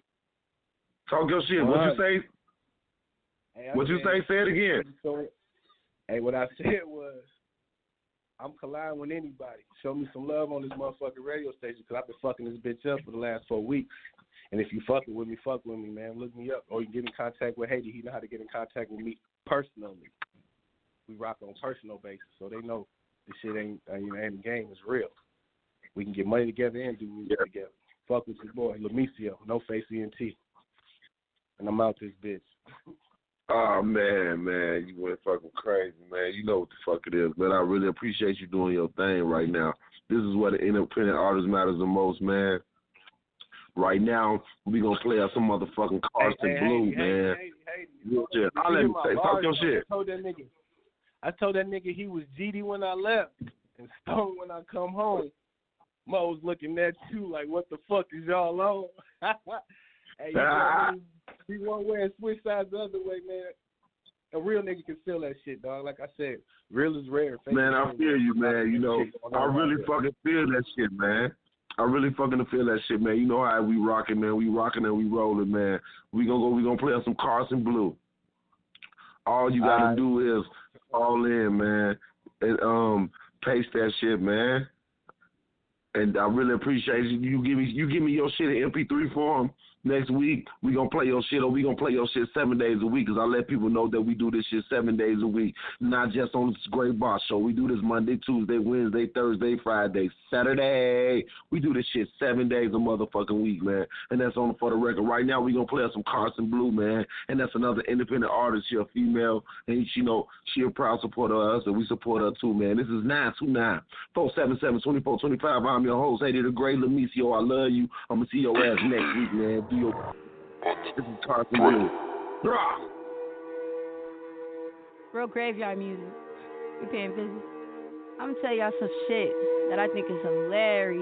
Talk your shit. What you say? Hey, what you say? Say it again. Hey, what I said was, I'm colliding with anybody. Show me some love on this motherfucking radio station, because I've been fucking this bitch up for the last 4 weeks. And if you fuck with me, man. Look me up. Or you get in contact with Haiti. He know how to get in contact with me personally. We rock on personal basis, so they know this shit ain't the game is real. We can get money together and do music together. Fuck with your boy, Lemesio, No Face ENT. And I'm out this bitch. Oh, man, you went fucking crazy, man. You know what the fuck it is, man. I really appreciate you doing your thing right now. This is what the independent artist matters the most, man. Right now, we gonna play out some motherfucking Carson Blue, man. I'll let you say, talk your shit. I told that nigga he was GD when I left and Stone when I come home. Mo was looking at you like, what the fuck is y'all on? Hey, you know, be one way and switch sides the other way, man. A real nigga can feel that shit, dog. Like I said, real is rare. Man, I feel you, man. You know, I really fucking feel that shit, man. I really fucking feel that shit, man. You know how we rocking, man. We rocking and we rolling, man. We gonna play some Carson Blue. All you gotta do is call in, man, and paste that shit, man. And I really appreciate you. You give me your shit in MP3 form. Next week, we going to play your shit, or we going to play your shit 7 days a week, because I let people know that we do this shit 7 days a week, not just on this Great Boss Show. We do this Monday, Tuesday, Wednesday, Thursday, Friday, Saturday. We do this shit 7 days a motherfucking week, man, and that's on for the record. Right now, we going to play some Carson Blue, man, and that's another independent artist. She a female, and she a proud supporter of us, and we support her too, man. This is 929-477-2425. I'm your host, Haiti the Great, Lemesio. I love you. I'm going to see your ass next week, man. This is Carson Blue. Real graveyard music. We paying business. I'm gonna tell y'all some shit that I think is hilarious.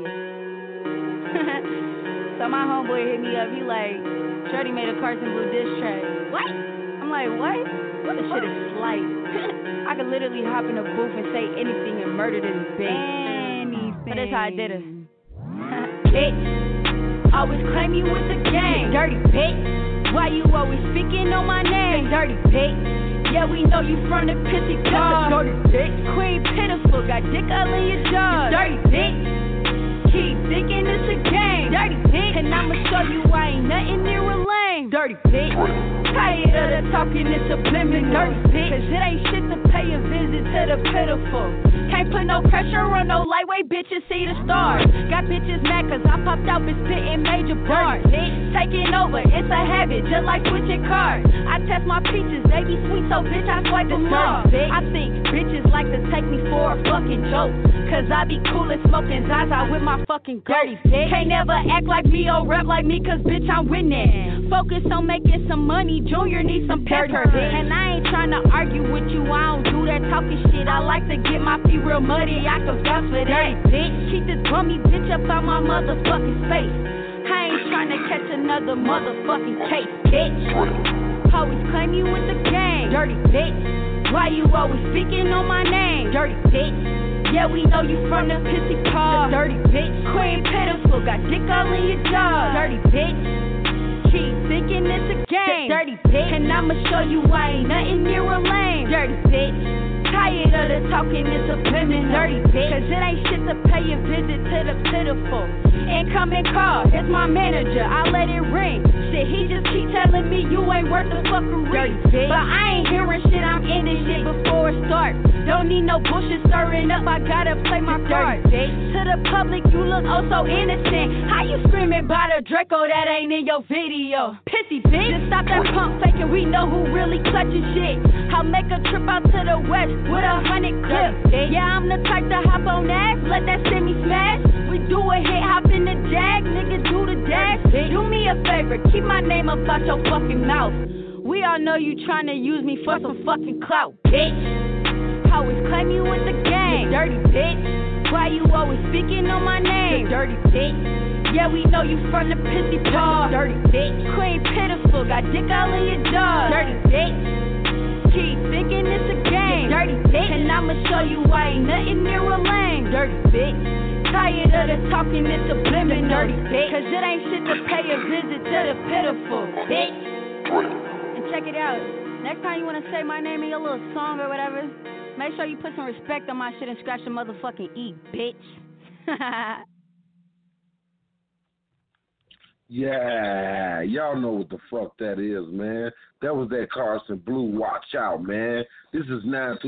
So my homeboy hit me up. He like, Shorty made a Carson Blue diss track. What? I'm like, what? What the shit is slight. I could literally hop in a booth and say anything and murder this bitch. So that's how I did it. Bitch. Always claim you with the gang, dirty bitch. Why you always speaking on my name, dirty bitch? Yeah, we know you from the pissy car, dirty bitch. Queen pitiful, got dick all in your jaw, dirty bitch. Keep thinking it's a game, dirty bitch. And I'ma show you I ain't nothing near a lame, dirty bitch. Tired of the talking, it's subliminal, dirty bitch. Cause it ain't shit to pay a visit to the pitiful. Can't put no pressure on no lightweight bitches, see the stars. Got bitches mad cause I popped out and spitting major bars. Taking over, it's a habit, just like switching cars. I test my peaches, they be sweet, so bitch, I swipe them off. I think bitches like to take me for a fucking joke. Cause I be cool and smoking Zaza with my fucking dirty bitch. Can't never act like me or rap like me cause bitch, I'm winning. Focus on making some money, Junior needs some pepper. And I ain't trying to argue with you, I don't do that talking shit. I like to get my feet real muddy, I can vouch for that, bitch. Keep this bummy bitch up out my motherfucking face. I ain't tryna catch another motherfucking case, bitch. Always claim you with the gang, dirty bitch. Why you always speaking on my name, dirty bitch? Yeah, we know you from the pissy car, dirty bitch. Queen pitiful, got dick all in your jaw, dirty bitch. Keep thinking it's a game, dirty bitch. And I'ma show you I ain't nothing near a lame, dirty bitch. Tired of the talking, it's a subliminal. Dirty bitch. Cause it ain't shit to pay a visit to the pitiful. Incoming call, it's my manager, I let it ring. Shit, he just keep telling me you ain't worth the fuckery. But I ain't hearing shit, I'm ending shit before it starts. Don't need no bullshit stirring up, I gotta play my part. To the public, you look oh so innocent. How you screaming about a Draco that ain't in your video? Pissy bitch, just stop that pump faking, we know who really clutching shit. I'll make a trip out to the west with 100 clips. Yeah, I'm the type to hop on ass, let that semi smash. We do a hit, hop in the jag, nigga do the dash. Do me a favor, keep my name up out your fucking mouth. We all know you tryna use me for some fucking clout, bitch. Always claim you with the game, dirty bitch. Why you always speaking on my name, dirty bitch? Yeah, we know you from the pissy paw, dirty bitch. Queen pitiful, got dick all in your jaw, dirty bitch. Keep thinking it's a game, dirty bitch. And I'ma show you why ain't nothing near a lane, dirty bitch. Tired of the talking, it's subliminal, dirty bitch. Cause it ain't shit to pay a visit to the pitiful, bitch. And check it out, next time you wanna say my name in your little song or whatever, make sure you put some respect on my shit and scratch the motherfucking E, bitch. Yeah, y'all know what the fuck that is, man. That was that Carson Blue. Watch out, man. This is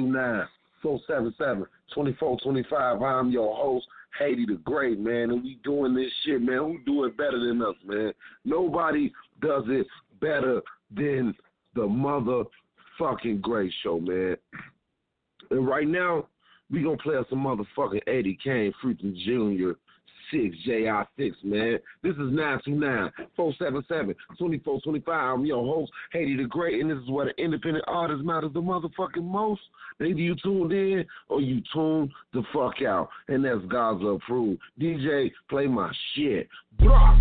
929-477-2425. I'm your host, Haiti the Great, man, and we doing this shit, man. Who do it better than us, man? Nobody does it better than the motherfucking Great Show, man. And right now, we gonna play us some motherfucking Eddie Kane, Fruiton Jr., 6JI6, man. This is 929-477-2425. I'm your host, Haiti the Great, and this is where the independent artist matters the motherfucking most. Either you tuned in or you tuned the fuck out. And that's Gaza approved. DJ, play my shit. Blah.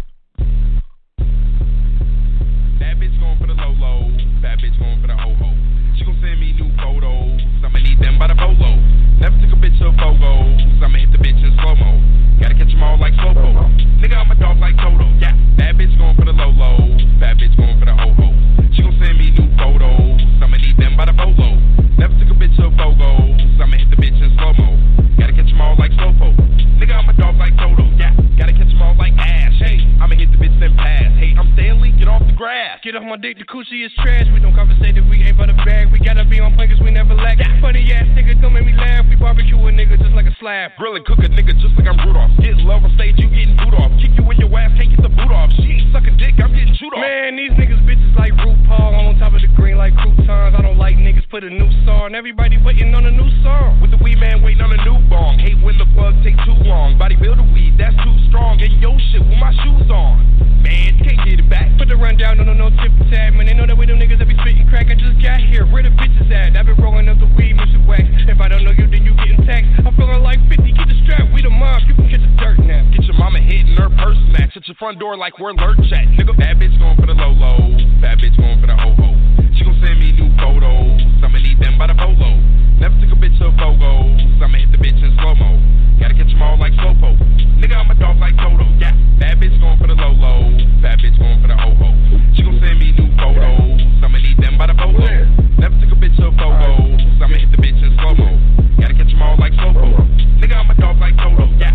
That bitch going for the low-low. That bitch going for the ho-ho. She gon' send me new photos. I'ma need them by the bolo. Never took a bitch to photos. I'ma hit the bitch in slow-mo. Gotta catch them all like Slow-Mo. Nigga, I'm a dog like Toto. Yeah, bad bitch going for the low-low. Bad bitch going for the ho-ho. She gon' send me new photos. I'ma need them by the bolo. Never took a bitch to photos. I'ma hit the bitch in slow-mo. Gotta catch them all like Slow-Mo. Nigga, I'm a dog like Toto. Yeah, gotta catch them all like Ash. Hey, I'ma hit the bitch then pass. Hey, I'm Stanley, get off the grass. Get off my dick, the coochie is trash. We don't conversate if we ain't for the bag. We gotta be on point cause we never lack. Funny ass nigga, don't make me laugh. We barbecue a nigga just like a slab. Grill and cook a nigga just like I'm Rudolph. Get love on stage, you getting boot off. Kick you in your ass, can't get the boot off. She ain't sucking dick, I'm getting shoot off. Man, these niggas bitches like RuPaul on top of the green like croutons. I don't like niggas put a new song. Everybody waiting on a new song. With the weed man waiting on a new bong. Hate when the plugs take too long. Bodybuilder weed, that's too strong. Get your shit with my shoes on. Man, can't get it back. Put the rundown, no tip tag. Man, they know that we them niggas that be spitting crack. I just got here, where the bitches at? I been rolling up the weed, Mr. Wax. If I don't know you, then you getting taxed. I'm feeling like 50, get the strap. We the mob, you can catch the dirt now. Get your mama hitting her purse snatch at your front door like we're lurch at. Nigga, bad bitch going for the low-low. Bad bitch going for the ho-ho. She gon' send me new photos. I'ma need them by the bolo. Never took a bitch to photos. I'ma hit the bitch in slow-mo. Gotta catch them all like Slowpoke. Nigga, I'm a dog like Toto. Yeah, bad bitch going for the low-low. Bad bitch going for the ho-ho. She gon' send me new photos. I'ma need them by the bolo. Never took a bitch to photos. I'ma hit the bitch in slow-mo. Gotta catch them all like Slowpoke. Nigga, I'm a dog like Toto. Yeah.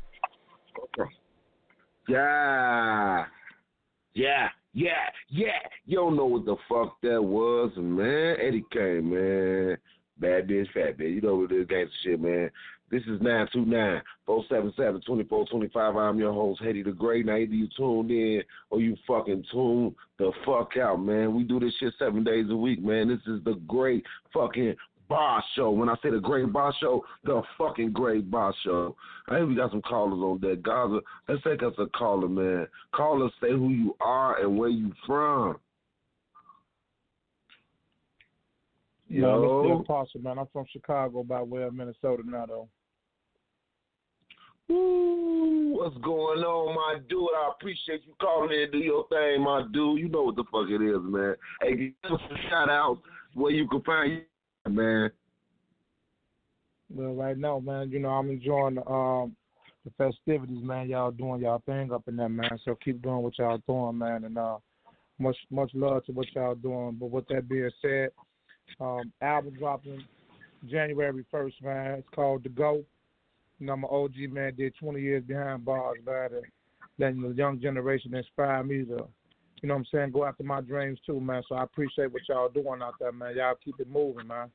Yeah. You don't know what the fuck that was, man. Eddie Kane, man. Bad bitch, fat bitch. You know what it is, gangsta shit, man. This is 929-477-2425. I'm your host, Haiti the Great. Now, either you tuned in or you fucking tuned the fuck out, man. We do this shit 7 days a week, man. This is the Great fucking Boss Show. When I say the Great Boss Show, the fucking Great Boss Show. I think we got some callers on deck. Gaza, let's take us a caller, man. Call us, say who you are and where you from. Yeah, this is Apostle, man. I'm from Chicago by way of Minnesota now, though. Ooh, what's going on, my dude? I appreciate you calling in and do your thing, my dude. You know what the fuck it is, man. Hey, give us a shout out where you can find you, man. Well, right now, man, you know, I'm enjoying the festivities, man. Y'all doing y'all thing up in there, man. So keep doing what y'all doing, man. And much love to what y'all doing. But with that being said, album dropping January 1st, man. It's called The Go. You know, I'm an OG, man. Did 20 years behind bars, man. And letting the young generation inspire me to, you know what I'm saying, go after my dreams too, man. So I appreciate what y'all doing out there, man. Y'all keep it moving, man.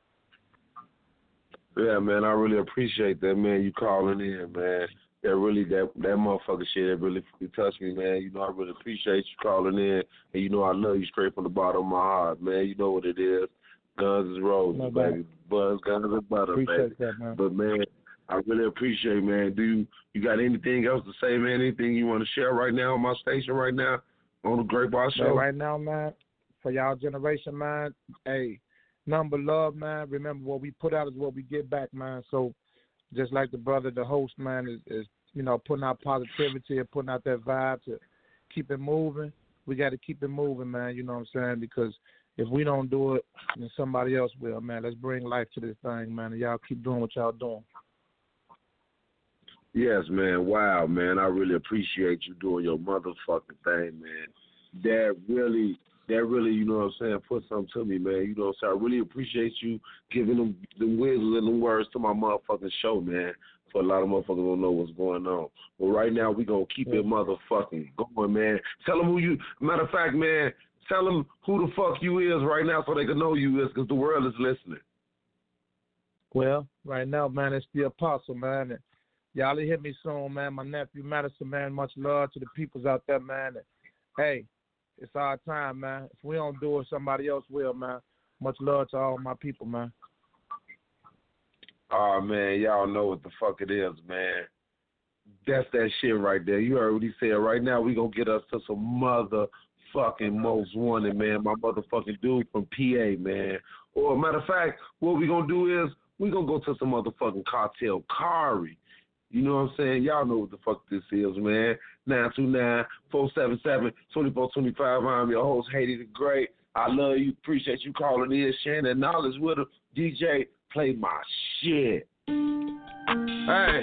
Yeah, man, I really appreciate that, man. You calling in, man. That motherfucker shit, that really touched me, man. You know, I really appreciate you calling in, and you know I love you straight from the bottom of my heart, man. You know what it is. Guns is roses, no, baby. Buzz, guns is butter, appreciate baby. That, man. But, man, I really appreciate, man. Do you got anything else to say, man? Anything you want to share right now on my station right now on the Great Bar Show? Man, right now, man, for y'all generation, man, hey, number love, man. Remember, what we put out is what we get back, man. So just like the brother, the host, man, is you know, putting out positivity and putting out that vibe to keep it moving. We got to keep it moving, man, you know what I'm saying? Because if we don't do it, then somebody else will, man. Let's bring life to this thing, man, and y'all keep doing what y'all doing. Yes, man. Wow, man. I really appreciate you doing your motherfucking thing, man. That really, you know what I'm saying, put something to me, man. You know what I'm saying? I really appreciate you giving them the wisdom and the words to my motherfucking show, man. For a lot of motherfuckers don't know what's going on. But right now, we going to keep it motherfucking going, man. Tell them who you, matter of fact, man, tell them who the fuck you is right now so they can know you is, because the world is listening. Well, right now, man, it's the Apostle, man. And y'all will hit me soon, man. My nephew Madison, man. Much love to the peoples out there, man. And, hey, it's our time, man. If we don't do it, somebody else will, man. Much love to all my people, man. Oh, man, y'all know what the fuck it is, man. That's that shit right there. You heard what he said. Right now, we going to get us to some motherfucking Most Wanted, man. My motherfucking dude from PA, man. Or, matter of fact, what we going to do is we going to go to some motherfucking Cartel Kari. You know what I'm saying? Y'all know what the fuck this is, man. 929-477-2425. I'm your host, Haiti the Great. I love you. Appreciate you calling in, sharing that knowledge with him. DJ, play my shit. Hey.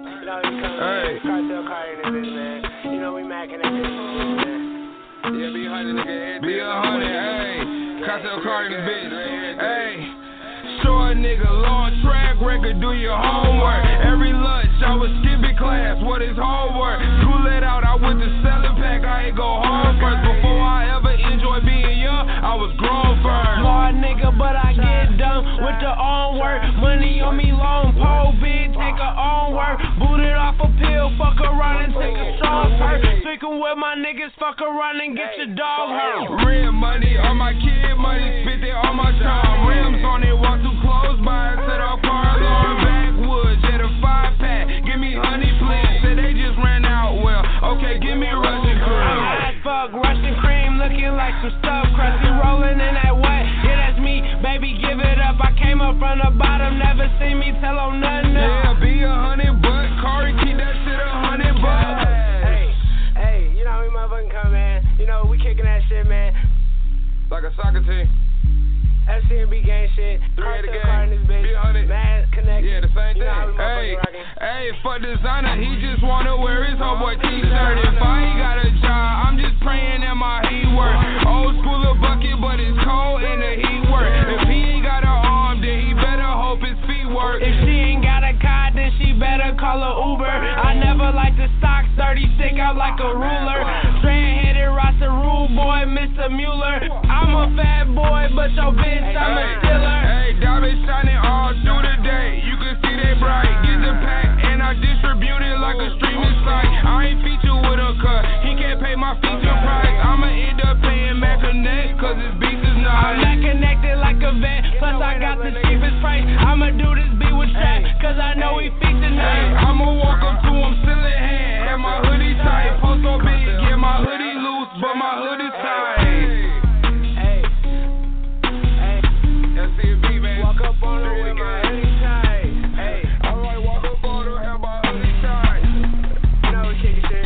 Hey. Cartel Kari in this bitch, man. You know we macking that bitch, man. Yeah, be 100, nigga. Be 100, hey. Cartel Kari in this bitch. Hey. Short nigga, long track record, do your homework. Every lunch, I was skipping class, what is homework? School it out, I went to selling pack, I ain't go home first. Before I ever enjoyed being young, I was grown first. Smart nigga, but I get done with the own work. Money on me long, pole big, take her own work. Booted off a pill, fuck around and take a strong hurt. Speaking with my niggas, fuck around and get your dog hurt. Real money, all my kid money, spit it on my time. Rims on it, walk too close by, set off car alarm. Backwoods, at a 5-pack, give me honey please. Said they just ran out, well, okay, give me Russian cream. I'm hot as fuck, Russian cream, looking like some stuff. Crusty rolling in that what? Yeah, that's me, baby, give it up. I came up from the bottom, never seen me tell on nothing up. Yeah, be 100 bucks, Kari, keep that shit 100 bucks. Hey, you know we motherfucking come, man. You know, we kicking that shit, man. Like a soccer team. FCNB gang shit, Cartel Kari in this bitch, Mad Connect. Yeah, the same thing. Hey, for designer, he just wanna wear his homeboy t-shirt. If I ain't got a job, I'm just praying that my heat work. Old school a bucket, but it's cold and the heat work. If he ain't got an arm, then he better hope his feet work. If she ain't got a car, then she better call a Uber. I never like the stock 30 stick out like a ruler. Strand-headed roster rule boy, Mr. Mueller. I'm a fat boy, but your bitch, I'm a stealer. Hey, diamonds shining all through the day. You can see they bright. Get the pack and I distribute it like a streaming site. I ain't featured with a cut. He can't pay my feature price. I'ma end up paying Mac Connect, cause his beats is nice. I'm not connected like a vet. Plus I got the cheapest price. I'ma do this beat with Trap, cause I know he featured nice. I'ma walk up to him, still in hand. Have my hoodie tight. Post so big, get my hoodie loose, but my hoodie's tight. Walk up on her with my hoodie tight. Hey, alright, walk up on her, have my hoodie tight. You know we kickin' shit.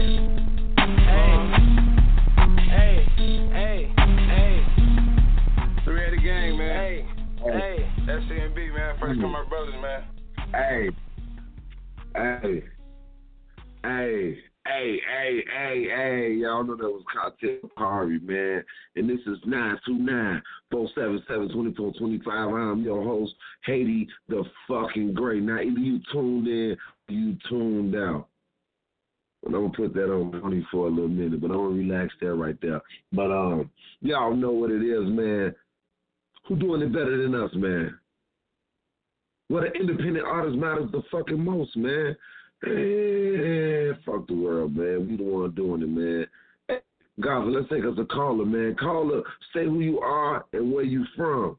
Hey. 380 gang, man. Hey. FCNB, man. First come my brothers, man. Hey. Hey, y'all know that was Cartel Kari, man. And this is 929-477-2425. I'm your host, Haiti the fucking Great. Now, either you tuned in or you tuned out. And I'm going to put that on money for a little minute, but I'm going to relax there right there. But y'all know what it is, man. Who doing it better than us, man? What an independent artist matters the fucking most, man. Hey, fuck the world, man. We the one doing it, man. Hey, Gaza, let's take us a caller, man. Caller, say who you are and where you from.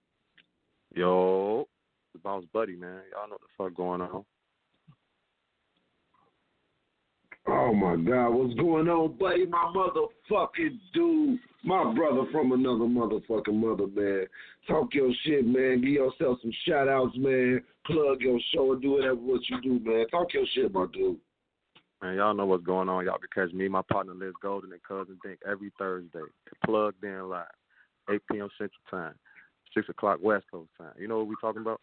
Yo, the Bounce Buddy, man. Y'all know what the fuck going on. Oh, my God. What's going on, buddy? My motherfucking dude. My brother from another motherfucking mother, man. Talk your shit, man. Give yourself some shout-outs, man. Plug your show and do whatever what you do, man. Talk your shit, my dude. Man, y'all know what's going on. Y'all can catch me, my partner Liz Golden, and Cousin Dink every Thursday. Plugged in live, 8 p.m. Central Time, 6 o'clock West Coast Time. You know what we talking about?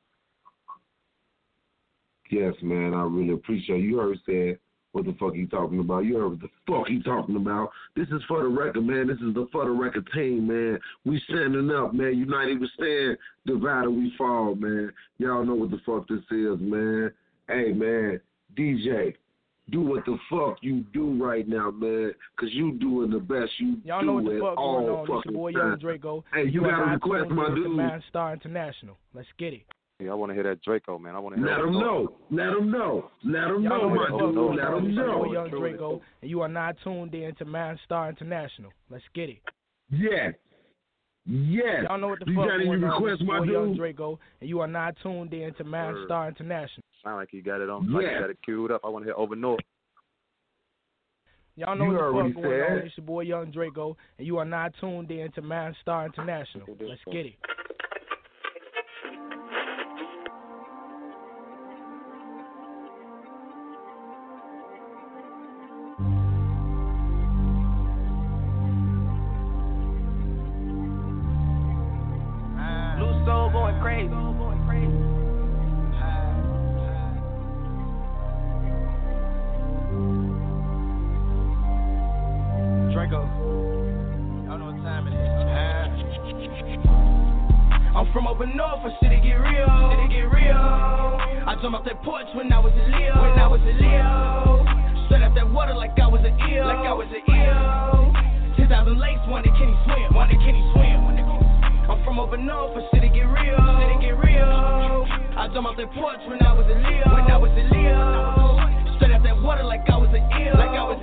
Yes, man. I really appreciate it. You heard said what the fuck he talking about. You heard what the fuck he talking about. This is for the record, man. This is the for the record team, man. We standing up, man. United we stand, divided we fall, man. Y'all know what the fuck this is, man. Hey, man, DJ, do what the fuck you do right now, man, because you doing the best you Y'all do know what the at fuck all going on. It's your boy Young Draco. Hey, you got a request, my dude. Man Star International. Let's get it. Yeah, I want to hear that Draco, man. I want to hear Let him know. Let him know. Let him know, my dude. Let him know. Young Draco, and you are not tuned in to Man Star International. Let's get it. Yes. Yes. Y'all know what the you fuck got any going requests, on. my dude? Young Draco, and you are not tuned in to Man Star International. Sound like you got it on. Like you got it queued up. I want to hear Over North. Y'all know what the fuck going on. It's your boy Young Draco, and you are not tuned in to Man Star International. Let's get it. Going crazy. Draco. Y'all know what time it is. I'm from over north, for shit to get real. I jumped off that porch when I was a Leo. Straight out that water like I was an eel. 10,000 lakes, one that Kenny swim. I'm from over north, for shit to get real. I jumped off that porch when I was a Leo. Straight out that water like I was an eel.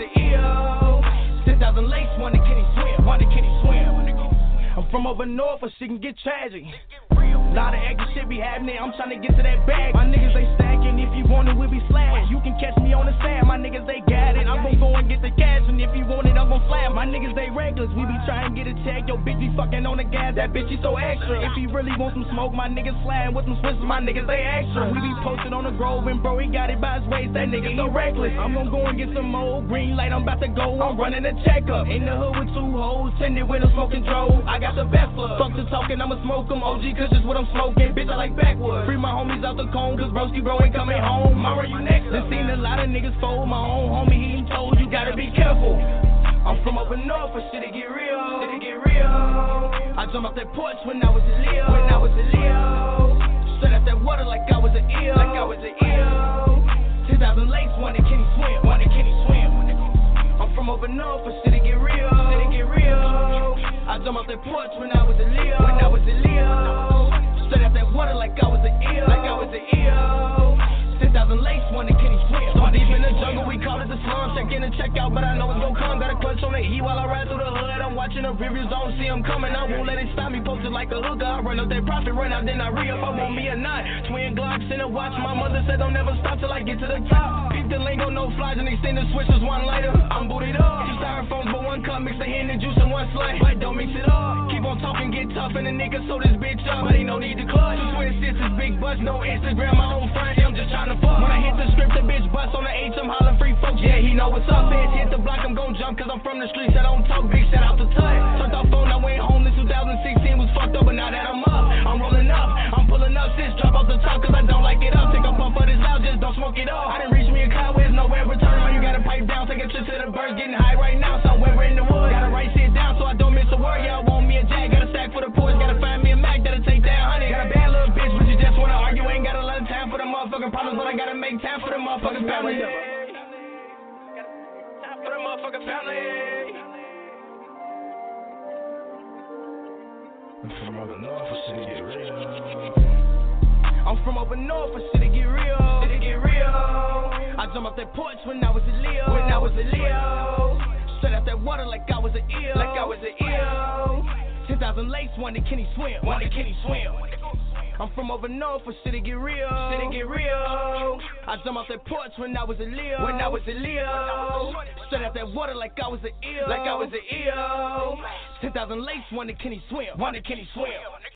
10,000 lakes, one that Kenny swim. I'm from over north, for shit can get tragic. Lot of extra shit be happening, I'm trying to get to that bag. My niggas, they stacking, if you want it, we'll be slashing. You can catch me on the sand, my niggas, they got it. I'm gon' go and get the cash, and if you want it, I'm gon' slap. My niggas, they reckless, we be trying to get a check. Yo, bitch be fucking on the gas, that bitch, she so extra. If he really want some smoke, my niggas sliding with some switches, my niggas, they extra. We be posted on the Grove, and bro, he got it by his waist, that nigga so reckless. I'm gon' go and get some more green light, I'm about to go, I'm running a checkup. In the hood with 2 hoes, tended with a smoking drove. I got the best plug. Fuck the talking, I'ma smoke them. OG, cause it's what I'm smoking. Bitch, I like backwoods. Free my homies out the cone, cause broski bro ain't coming home. Mama, you next up. Seen a lot of niggas fold. My own homie, he ain't told you gotta be careful. I'm from over north, for shit to get real. I jumped off that porch when I was a Leo. Straight out that water like I was an eel. 10,000 lakes, one that Kenny swim. I'm from over north, for shit to get real. I jumped off that porch when I was a Leo. Straight out that water like I was an eel. 10,000 lakes, one that Kenny swim. So deep in the jungle, we call it the slum. Check in and check out, but I know it's gon' come. Got a clutch on the E while I ride through the hood. I'm watching the reviews, don't see them coming. I won't let it stop me, posted like a hooker. I run up that profit, run out, then I re-up. I want me a knot. Twin Glocks in a watch. My mother said don't never stop till I get to the top. Peep the lingo, no flies, and extended switches, one lighter. I'm booted up. 2 styrofoams, but 1 cup. Mix the hen and juice in 1 slice. But don't mix it up. Keep on talking, get tough, and the nigga so this bitch up. But ain't no need to clutch. 2 twin sisters, big butts, no Instagram, my own friend. I'm just trying to fuck. When I hit the script, the bitch bust on the H, I'm hollering free folks. Yeah, he know what's up, bitch. Hit the block, I'm gon' jump, cause I'm from the streets. I don't talk big, shout out to Tut. Turned off phone, I went home. This 2016 was fucked up, but now that I'm up, I'm rolling up. I'm pulling up, sis, drop off the top, cause I don't like it up. Take a puff of this out, just don't smoke it up. I didn't reach me a car, where's nowhere return. You gotta pipe motherfucking family. For the motherfucking family. I'm from over north, for shit to get real. I'm from over north, for shit to get real. Shit to get real. I jumped off that porch when I was a Leo. When I was a Leo. Straight out that water like I was an eel. Like I was an eel. 10,000 lakes, wanted Kenny swim. Wanted Kenny swim. I'm from over north, for shit to get real. Shit to get real. I jumped off that porch when I was a Leo. When I was a Leo. Straight out that water like I was an eel. Like I was an eel. 10,000 lakes, wanted Kenny swim. Wanted Kenny swim.